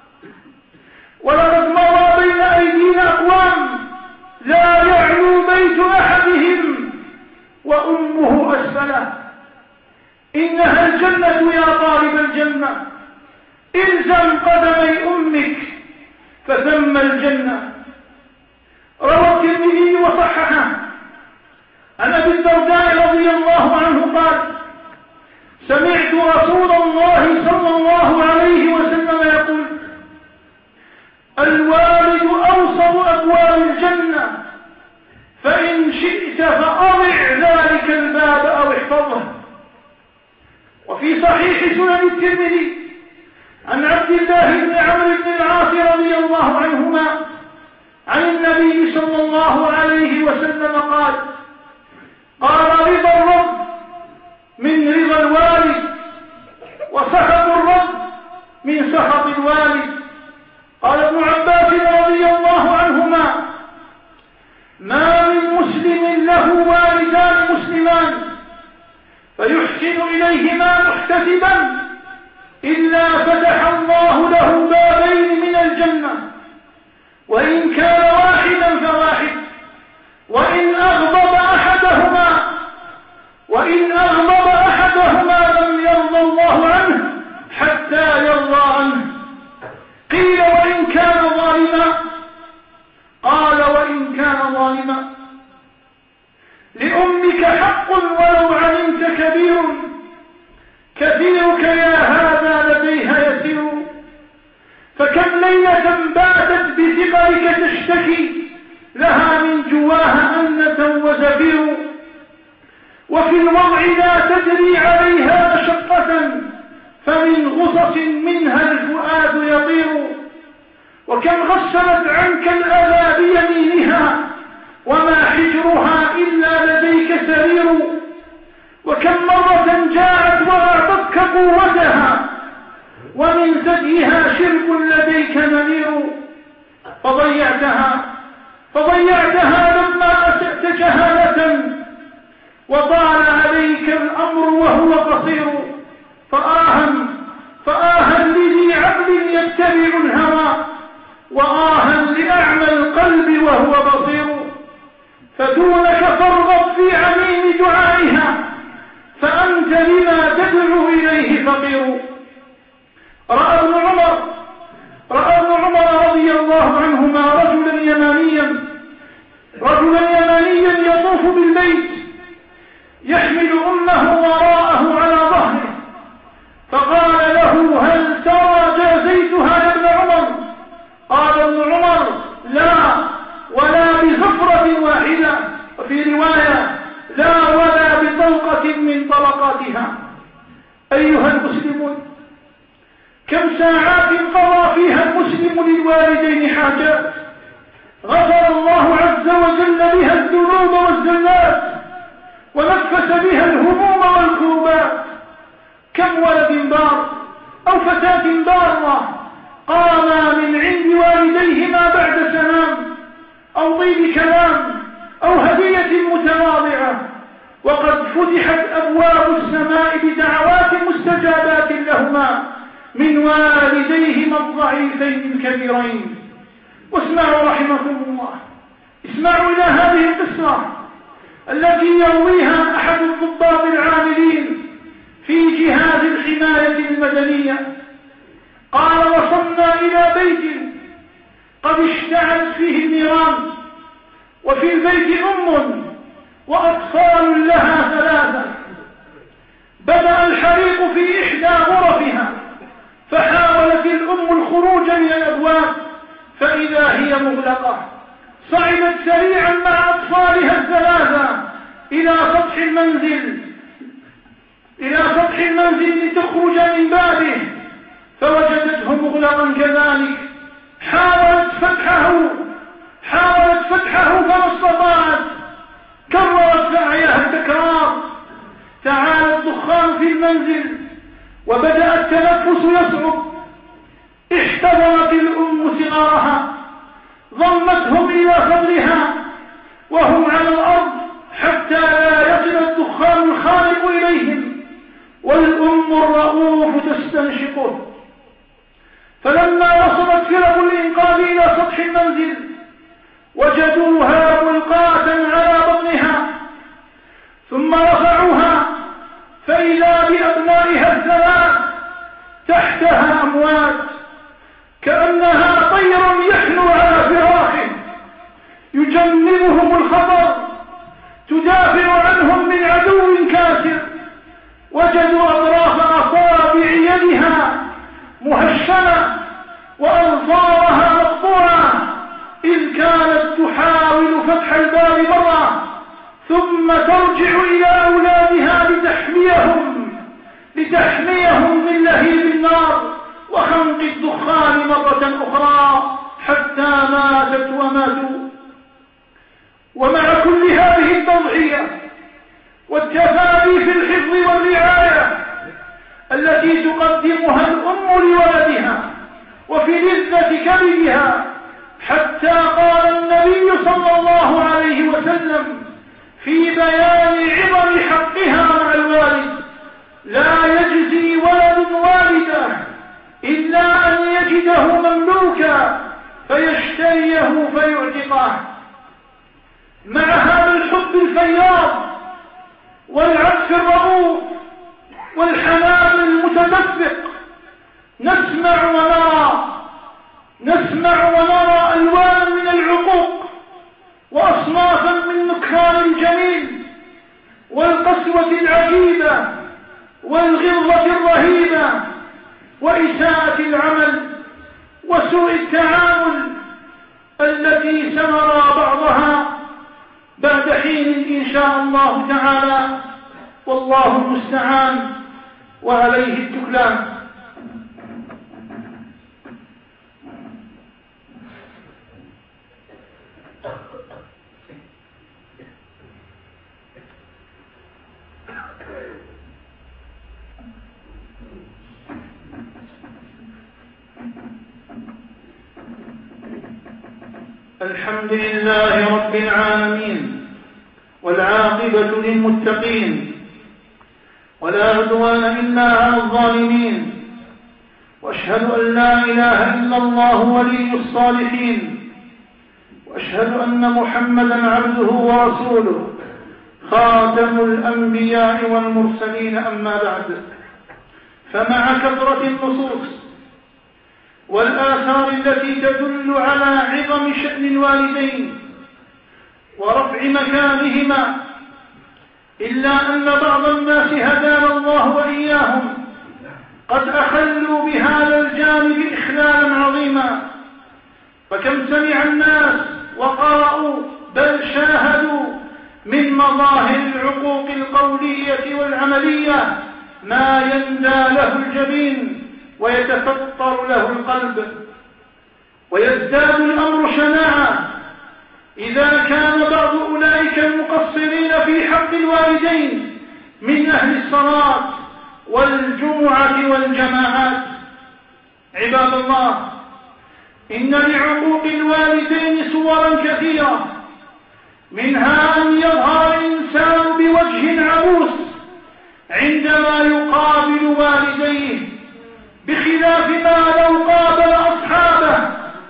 ولقد مر بين أيدينا أقوام لا يعلو بيت أحدهم وأمه أسفله. إنها الجنة يا طالب الجنة، إلزم قدمي أمك فثم الجنة. روى الترمذي وصححه عن أبي الدرداء رضي الله عنه قال سمعت رسول الله صلى الله عليه وسلم يقول الوالد أوسط أبواب الجنة فإن شئت فأضع ذلك الباب أو احفظه. وفي صحيح سنن الترمذي عن عبد الله بن عمرو بن العاص رضي الله عنهما عن النبي صلى الله عليه وسلم قال قال رضا الرب من رضا الوالد وسخط الرب من سخط الوالد. قال ابن عباس رضي الله عنهما ما من مسلم له والدان مسلمان فيحسن إليهما محتسبا إلا فتح الله له بابين من الجنة وإن كان واحدا فواحد وإن أغضب أحدهما وإن أغضب أحدهما لم يرضى الله عنه حتى يرضى عنه. قيل وإن كان ظالما قال وإن كان ظالما. لأمك حق ولو علمت كبير كثيرك يا هذا لديها يسير. فكم ليلة باتت بثقلك تشتكي لها من جواها أنة وزفير. وفي الوضع لا تدري عليها مشقة فمن غصص منها الفؤاد يطير. وكم غسلت عنك الأذى بيمينها وما حجرها إلا لديك سرير. وكم مرة جاءت وأعطتك قوتها ومن ثديها شرب لديك منير. فضيعتها فضيعتها لما أسأت جهالة وطال عليك الأمر وهو قصير. فآها فآها لذي عقل يتبع الهوى وآها لأعمى القلب وهو بصير. فدونك فارغب في عميم دعائها فأنت لما تدعو إليه فقير. رأى ابن عمر رأى ابن عمر رضي الله عنهما رجلا يمانيا رجلا يمانيا يطوف بالبيت يحمل أمه وراءه على ظهره. فقال له هل ترى جازيتها يا ابن عمر؟ قال ابن عمر لا ولا بزفرة واحدة. وفي رواية لا ولا بطلقة من طلقاتها. أيها المسلمون كم ساعات قضى فيها المسلم للوالدين حاجات غفر الله عز وجل بها الذنوب والزلات ونفس بها الهموم والكربات. كم ولد بار أو فتاة بارة قاما من عند والديهما بعد سلام أو طيب كلام أو هدية متواضعة وقد فتحت أبواب السماء بدعوات مستجابات لهما من والديهما الضعيفين الكبيرين. واسمعوا رحمكم الله اسمعوا إلى هذه القصة التي يرويها أحد الضباط العاملين في جهاز الحماية المدنية. قال وصلنا إلى بيت قد اشتعلت فيه النيران وفي البيت أم وأطفال لها ثلاثة. بدأ الحريق في إحدى غرفها فحاولت الأم الخروج من الأبواب فإذا هي مغلقة. صعدت سريعا مع أطفالها الثلاثة إلى سطح المنزل إلى سطح المنزل لتخرج من بابه فوجدته مغلقا كذلك. حاولت فتحه حاولت فتحه فما استطاعت. كررت سعيها التكرار في المنزل وبدأ التنفس يصعب احتضنت الأم صغارها ضمتهم إلى صدرها وهم على الأرض حتى لا يصل الدخان الخانق إليهم، والأم الرؤوف تستنشقه. فلما وصلت فرق الإنقاذ إلى سطح المنزل وجدوها ملقاة على بطنها، ثم رفعوها فإذا بأبنائها الثلاث تحتها أموات كأنها طير يحنو على فراخه يجنبهم الخطر، تدافع عنهم من عدو كاسر. وجدوا أطراف أصابع يدها مهشمة وأظفارها مقطوعة، إذ كانت تحاول فتح الباب مرة ثم ترجع إلى أولادها لتحميهم لتحميهم من لهيب النار وخنق الدخان مرة أخرى حتى ماتت وماتوا. ومع كل هذه التضحية والتفاني في الحفظ والرعاية التي تقدمها الأم لولدها وفي لذة كبدها، حتى قال النبي صلى الله عليه وسلم في بيان عظم حقها مع الوالد: لا يجزي ولد والده إلا أن يجده مملوكا فيشتريه فيعتقه. مع هذا الحب الفياض والعطف الرؤوف والحنان المتدفق نسمع ونرى نسمع ونرى ألوانا من العقوق وأصنافا من نكران الجميل والقسوة العجيبة والغلظة الرهيبة وإساءة العمل وسوء التعامل التي سنرى بعضها بعد حين إن شاء الله تعالى، والله المستعان وعليه التكلان. الحمد لله رب العالمين، والعاقبة للمتقين، ولا عدوان إلا على الظالمين، وأشهد أن لا إله إلا الله ولي الصالحين، وأشهد أن محمدا عبده ورسوله خاتم الأنبياء والمرسلين. أما بعد، فمع كثرة النصوص والآثار التي تدل على عظم شأن الوالدين ورفع مكانهما، إلا أن بعض الناس هدانا الله وإياهم قد أخلوا بهذا الجانب إخلالا عظيما. فكم سمع الناس وقرأوا بل شاهدوا من مظاهر العقوق القولية والعملية ما يندى له الجبين ويتفطر له القلب، ويزداد الأمر شناعا إذا كان بعض أولئك المقصرين في حق الوالدين من أهل الصلاة والجمعة والجماعات. عباد الله، إن لعقوق الوالدين صورا كثيرة، منها أن يظهر الإنسان بوجه عبوس عندما يقابل والديه، بخلاف ما لو قابل أصحابه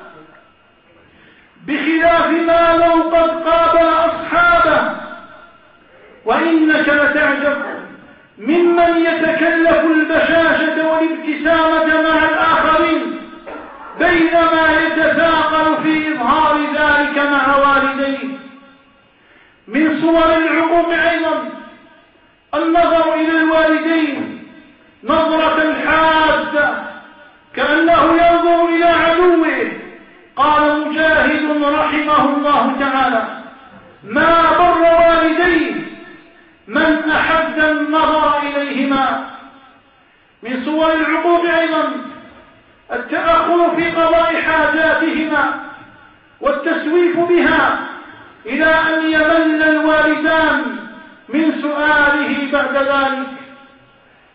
بخلاف ما لو قد قابل أصحابه. وإنك لتعجب ممن يتكلف البشاشة والابتسامة مع الآخرين بينما يتثاقل في إظهار ذلك مع والديه. من صور العقوق أيضا النظر إلى الوالدين نظرة حادة كأنه ينظر إلى عدوه. قال مجاهد رحمه الله تعالى: ما بر والديه من أحد النظر إليهما. من صور العقوق أيضا التأخر في قضاء حاجاتهما والتسويف بها إلى أن يمل الوالدان من سؤاله بعد ذلك.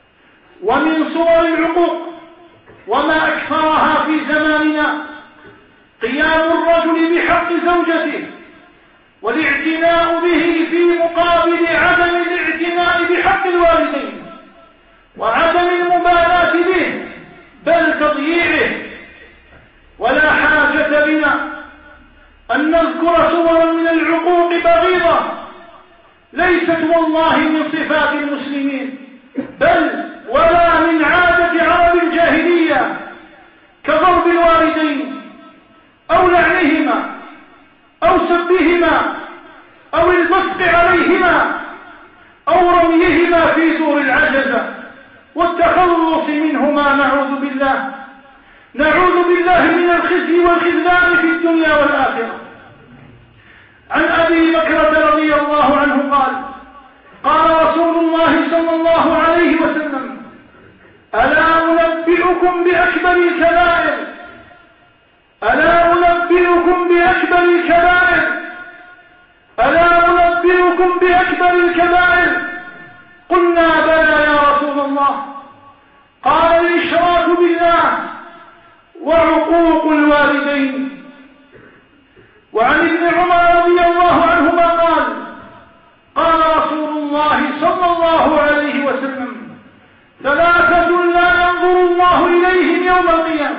ومن صور العقوق وما أكثرها في زماننا قيام الرجل بحق زوجته والاعتناء به في مقابل عدم الاعتناء بحق الوالدين وعدم المبالاة به بل تضييعه. ولا حاجة بنا أن نذكر صورا من العقوق بغيضة ليست والله من صفات المسلمين بل ولا من عادة عرب الجاهلية كضرب الوالدين أو لعنهما أو سبهما أو البصق عليهما أو رميهما في دور العجزة والتخلص منهما. نعوذ بالله نعوذ بالله من الخزي والخذلان في الدنيا والآخرة. عن أبي بكرة رضي الله عنه قال قال رسول الله صلى الله عليه وسلم ألا أنبئكم بأكبر الكبائر ألا أنبئكم بأكبر الكبائر ألا أنبئكم بأكبر الكبائر قلنا بلى يا رسول الله قال الإشراك بالله وعقوق الوالدين. وعن ابن عمر رضي الله عنهما قال قال رسول الله صلى الله عليه وسلم ثلاثة لا ينظر الله إليهم يوم القيامة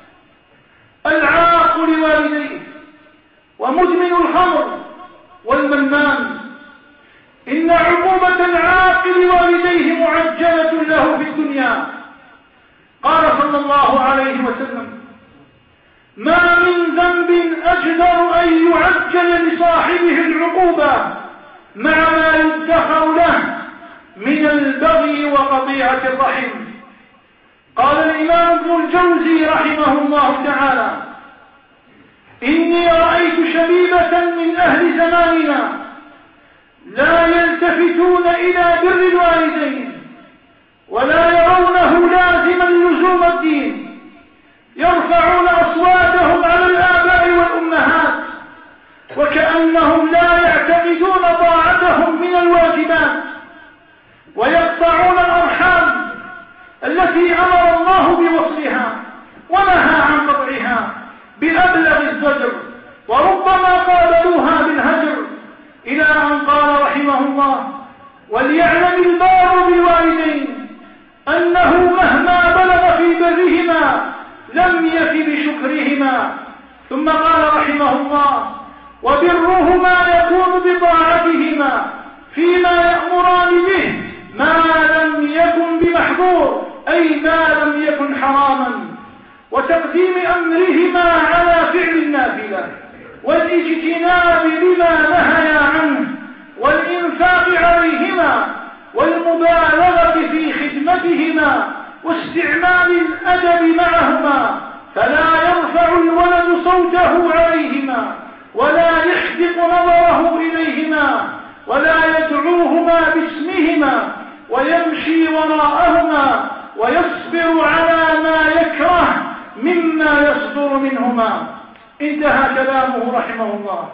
العاق لوالديه ومدمن الخمر والمنان. إن عقوبة العاق لوالديه معجلة له في الدنيا. قال صلى الله عليه وسلم ما من ذنب أجدر أن يعجل لصاحبه العقوبة مع ما يدخر له من البغي وقطيعة الرحم. قال الإمام ابن الجوزي رحمه الله تعالى إني رأيت شبيبة من أهل زماننا لا يلتفتون إلى بر الوالدين ولا يرونه لازما لزوم الدين يرفعون أصواتهم على الآباء والأمهات وكأنهم لا يعتقدون طاعتهم من الواجبات ويقطعون الأرحام التي أمر الله بوصلها ونهى عن قطعها بأبلغ الزجر وربما قابلوها بالهجر إلى أن قال رحمه الله وليعلم البار بالوالدين أنه مهما بلغ في برهما لم يف بشكرهما. ثم قال رحمه الله وبرهما يكون بطاعتهما فيما يأمران به ما لم يكن بمحظور أي ما لم يكن حراما وتقديم أمرهما على فعل النافلة والاجتناب لما نهيا عنه والإنفاق عليهما والمبالغة في خدمتهما واستعمال الأدب معهما فلا يرفع الولد صوته عليهما ولا يحدق نظره إليهما ولا يدعوهما باسمهما ويمشي وراءهما ويصبر على ما يكره مما يصدر منهما. انتهى كلامه رحمه الله.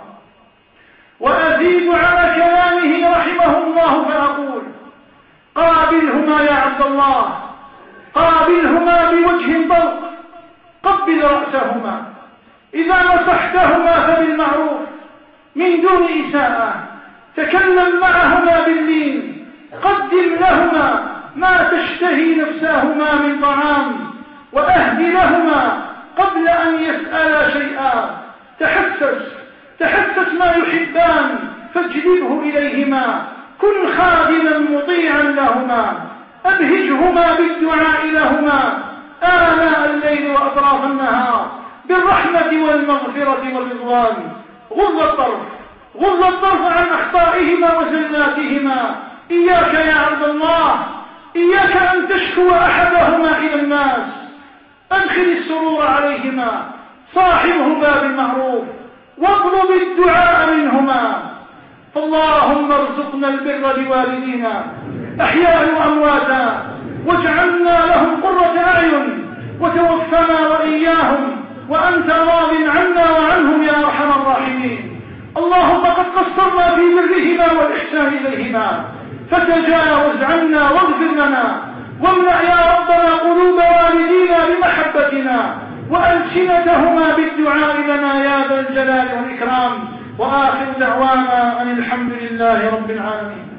وأزيد على كلامه رحمه الله فأقول قابلهما يا عبد الله قابلهما بوجه طلق قبل رأسهما إذا نصحتهما فبالمعروف من دون إساءة تكلم معهما باللين قدم لهما ما تشتهي نفساهما من طعام وأهد لهما قبل أن يسألا شيئا تحسس تحسس ما يحبان فاجلبه إليهما كن خادما مطيعا لهما أبهجهما بالدعاء لهما آناء الليل وأطراف النهار بالرحمة والمغفرة والرضوان. غض الطرف غض الطرف عن أخطائهما وزلاتهما. إياك يا عبد الله إياك أن تشكو أحدهما إلى الناس أدخل السرور عليهما صاحبهما بالمعروف واطلب الدعاء منهما. اللهم ارزقنا البر بوالدينا أحياء وأمواتا واجعلنا لهم قرة أعين وتوفنا وإياهم وأنت راض عنا وعنهم يا أرحم الراحمين. اللهم قد قصرنا في برهما والإحسان إليهما فتجاوز عنا واغفر لنا واملأ يا ربنا قلوب والدينا بمحبتنا وألسنتهما بالدعاء لنا يا ذا الجلال والإكرام. وآخر دعوانا أن الحمد لله رب العالمين.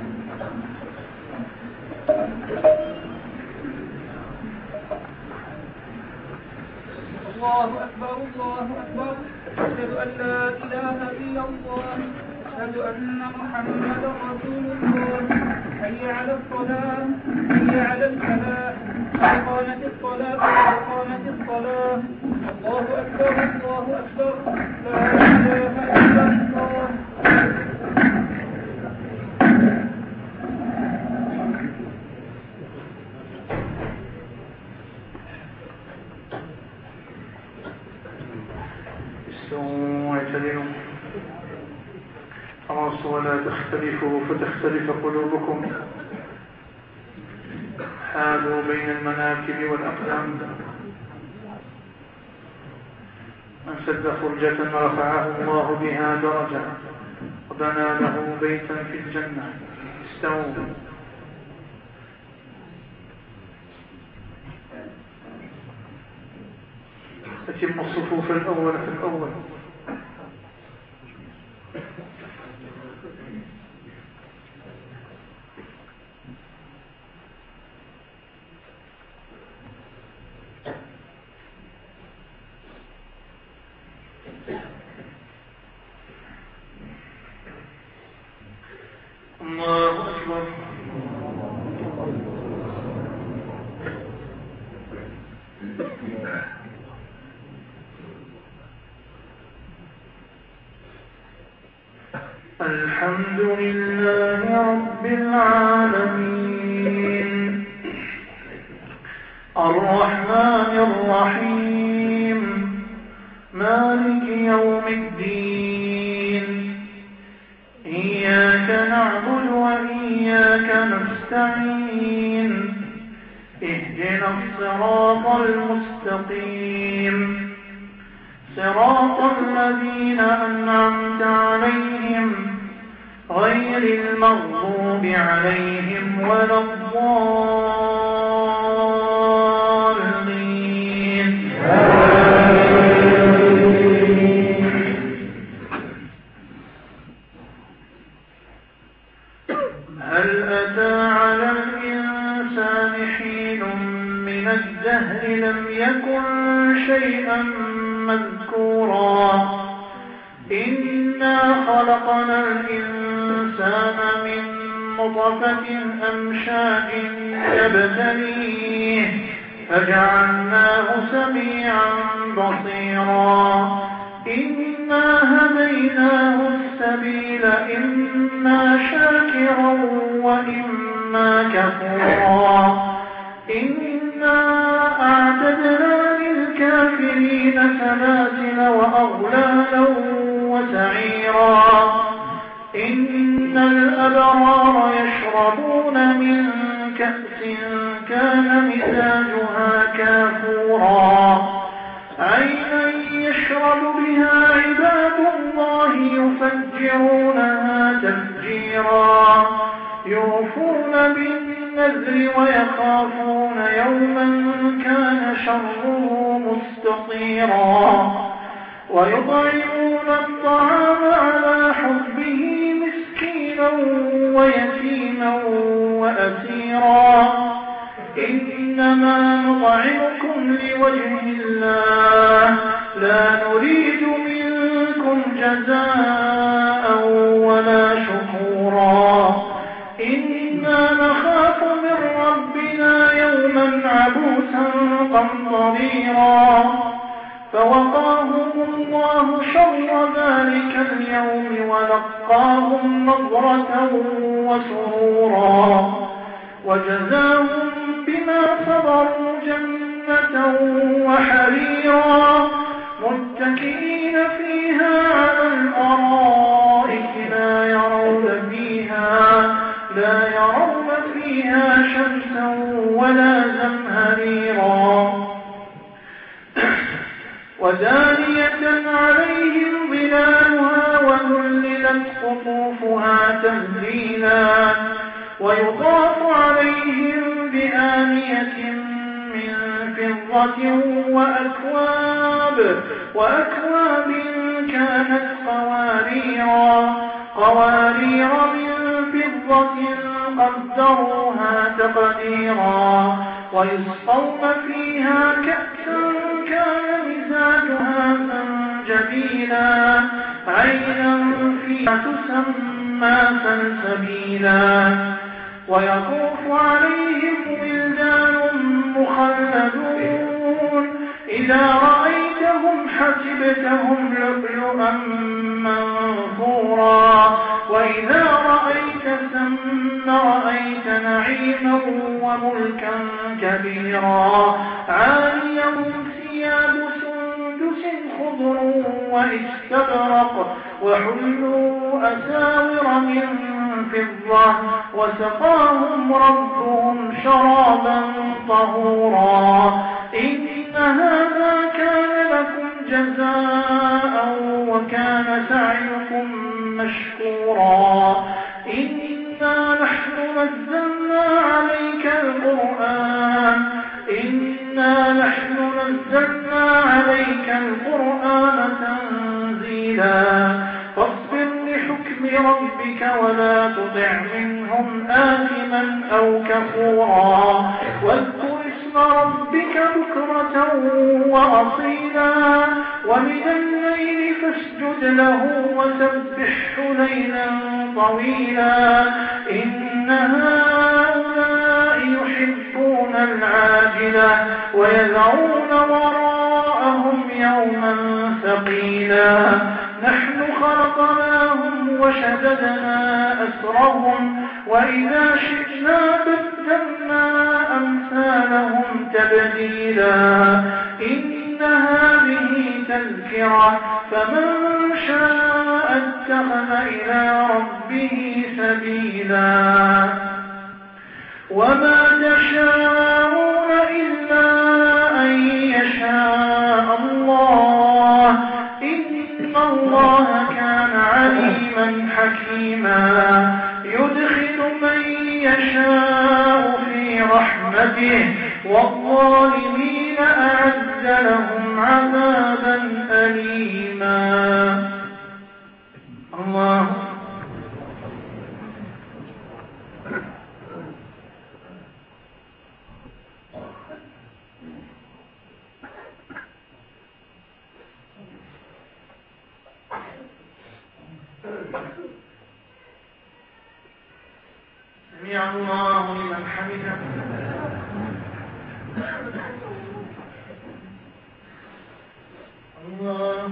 الله أكبر الله أكبر. أشهد أن لا إله إلا الله. أشهد أن محمدا رسول الله. حي على الصلاة حي على الفلاح. قد قامت الصلاة قد قامت الصلاة. الله أكبر الله أكبر. لا إله إلا الله. واعتدلوا خلاص ولا تختلفوا فتختلف قلوبكم. حالوا بين المناكب والأقدام. من سد فرجة رفعه الله بها درجة وبنى له بيتا في الجنة. استووا. أتم الصفوف الأول في الأول. الله أكبر. الحمد لله رب العالمين الرحمن الرحيم مالك يوم الدين. إياك نعبد وإياك نستعين. اهدنا الصراط المستقيم صراط الذين أنعمت عليهم غير المغضوب عليهم ولا الضالين. هل أتى على الإنسان حين من الدهر لم يكن شيئا مذكورا. إنا خلقنا الإنسان من نطفة أمشاج نبتليه فجعلناه سميعا بصيرا. إنا هديناه السبيل إما شاكرا وإما كفورا. إنا أعتدنا للكافرين سلاسل وأغلالا وسعيرا. إن الأبرار يشربون من كأس كان مزاجها كافورا. عينا يشرب بها عباد الله يفجرونها تفجيرا. يوفون بالنذر ويخافون يوما كان شره مستطيرا. ويطعمون الطعام على حبه مسكينا ويتيما وأسيرا. إنما نطعمكم لوجه الله لا نريد منكم جزاء ولا شكورا. إنا نخاف من ربنا يوما عبوسا قمطريرا. فوقاهم الله شر ذلك اليوم ولقاهم نضرة وسرورا. وجزاهم بما صبروا جنة وحريرا. متكئين فيها على الأرائك لا يرون فيها لا يرون فيها شمسا ولا زمهريرا. ودانية عليهم ظلالها وذللت قطوفها تذليلا. ويطاف عليهم بآيات فضة وأكواب وأكواب كانت قواريرا قوارير من فضة قدروها تقديرا ويسقون فيها كأسا كان مزاجها زنجبيلا عينا فيها تسمى سلسبيلا ويطوف عليهم ولدان مخلدون إذا رأيتهم حسبتهم لؤلؤا منثورا وإذا رأيت ثم رأيت نعيما وملكا كبيرا عاليهم ثياب سندس خضر واستبرق وحلوا أساور من فضة وسقاهم ربهم شرابا طهورا إن هذا كان لكم جزاء وكان سعيكم مشكورا إنا نحن نزلنا عليك القرآن إنا نحن نزلنا عليك القرآن تنزيلا فاصبر لحكم ربك ولا تطع منهم آثما أو كفورا واذكر اسم ربك بكرة وأصيلا ومن الليل فاسجد له وسبحه ليلا طويلا إن هؤلاء يحبون العاجلة ويذرون وراءهم يوما ثقيلا نحن خلقناهم وشددنا أسرهم وإذا شئنا بدلنا أمثالهم تبديلا إن هذه تذكرة فمن شاء اتخذ إلى ربه سبيلا وما تشاءون إلا أن يشاء الله إن الله كان عليما حكيما يدخل من يشاء في رحمته والظالمين أعد لهم عذابا أليما الله سمع الله لمن حمده الله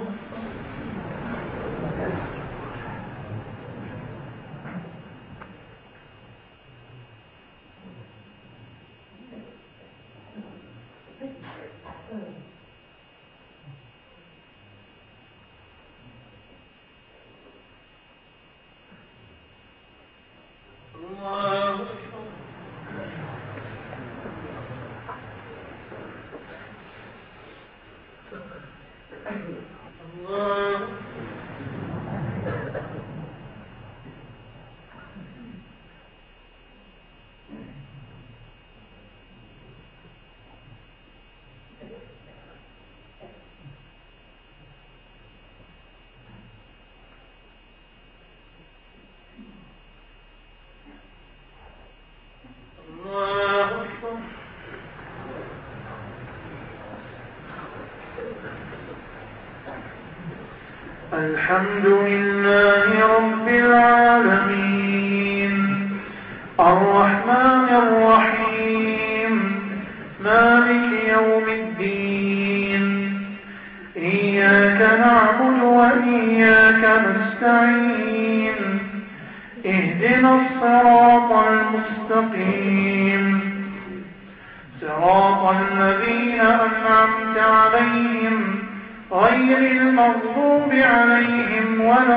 الحمد لله رب العالمين الرحمن الرحيم مالك يوم الدين إياك نعبد وإياك نستعين اهدنا الصراط المستقيم صراط الذين أنعمت عليهم غير المغضوب عليهم ولا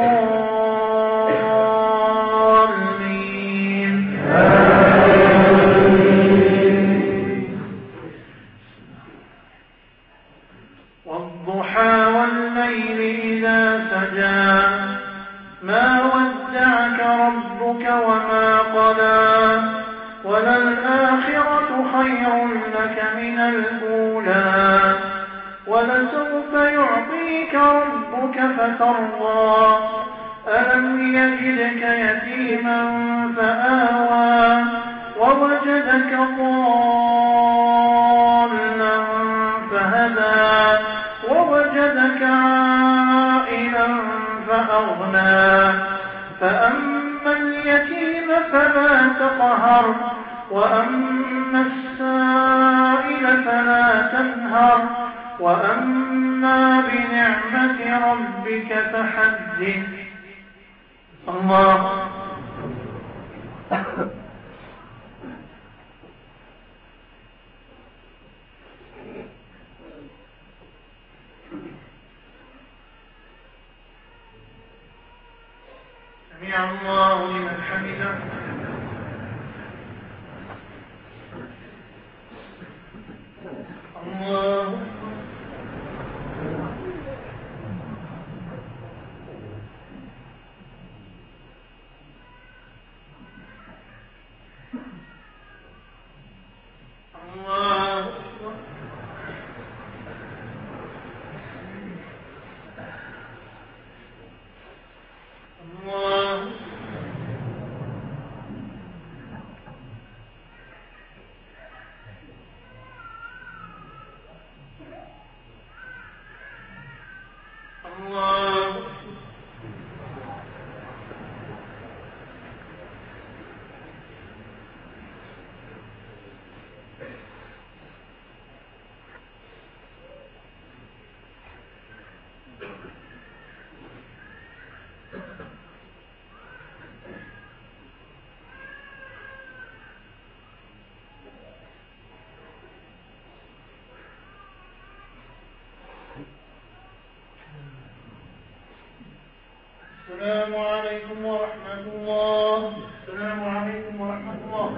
الضالين والضحى والليل إذا سجى ما ودعك ربك وما قلى وللآخرة خير لك من الأولى الأولى ولسوف يعطيك ربك فترضى ألم يجدك يتيما فآوى ووجدك ضالا فهدى ووجدك عائلا فأغنى فأما اليتيم فلا تقهر وأما السائل فلا تنهر وأما بنعمة ربك فحدث. الله سمع الله لمن حمده. الله السلام عليكم ورحمة الله. السلام عليكم ورحمة الله.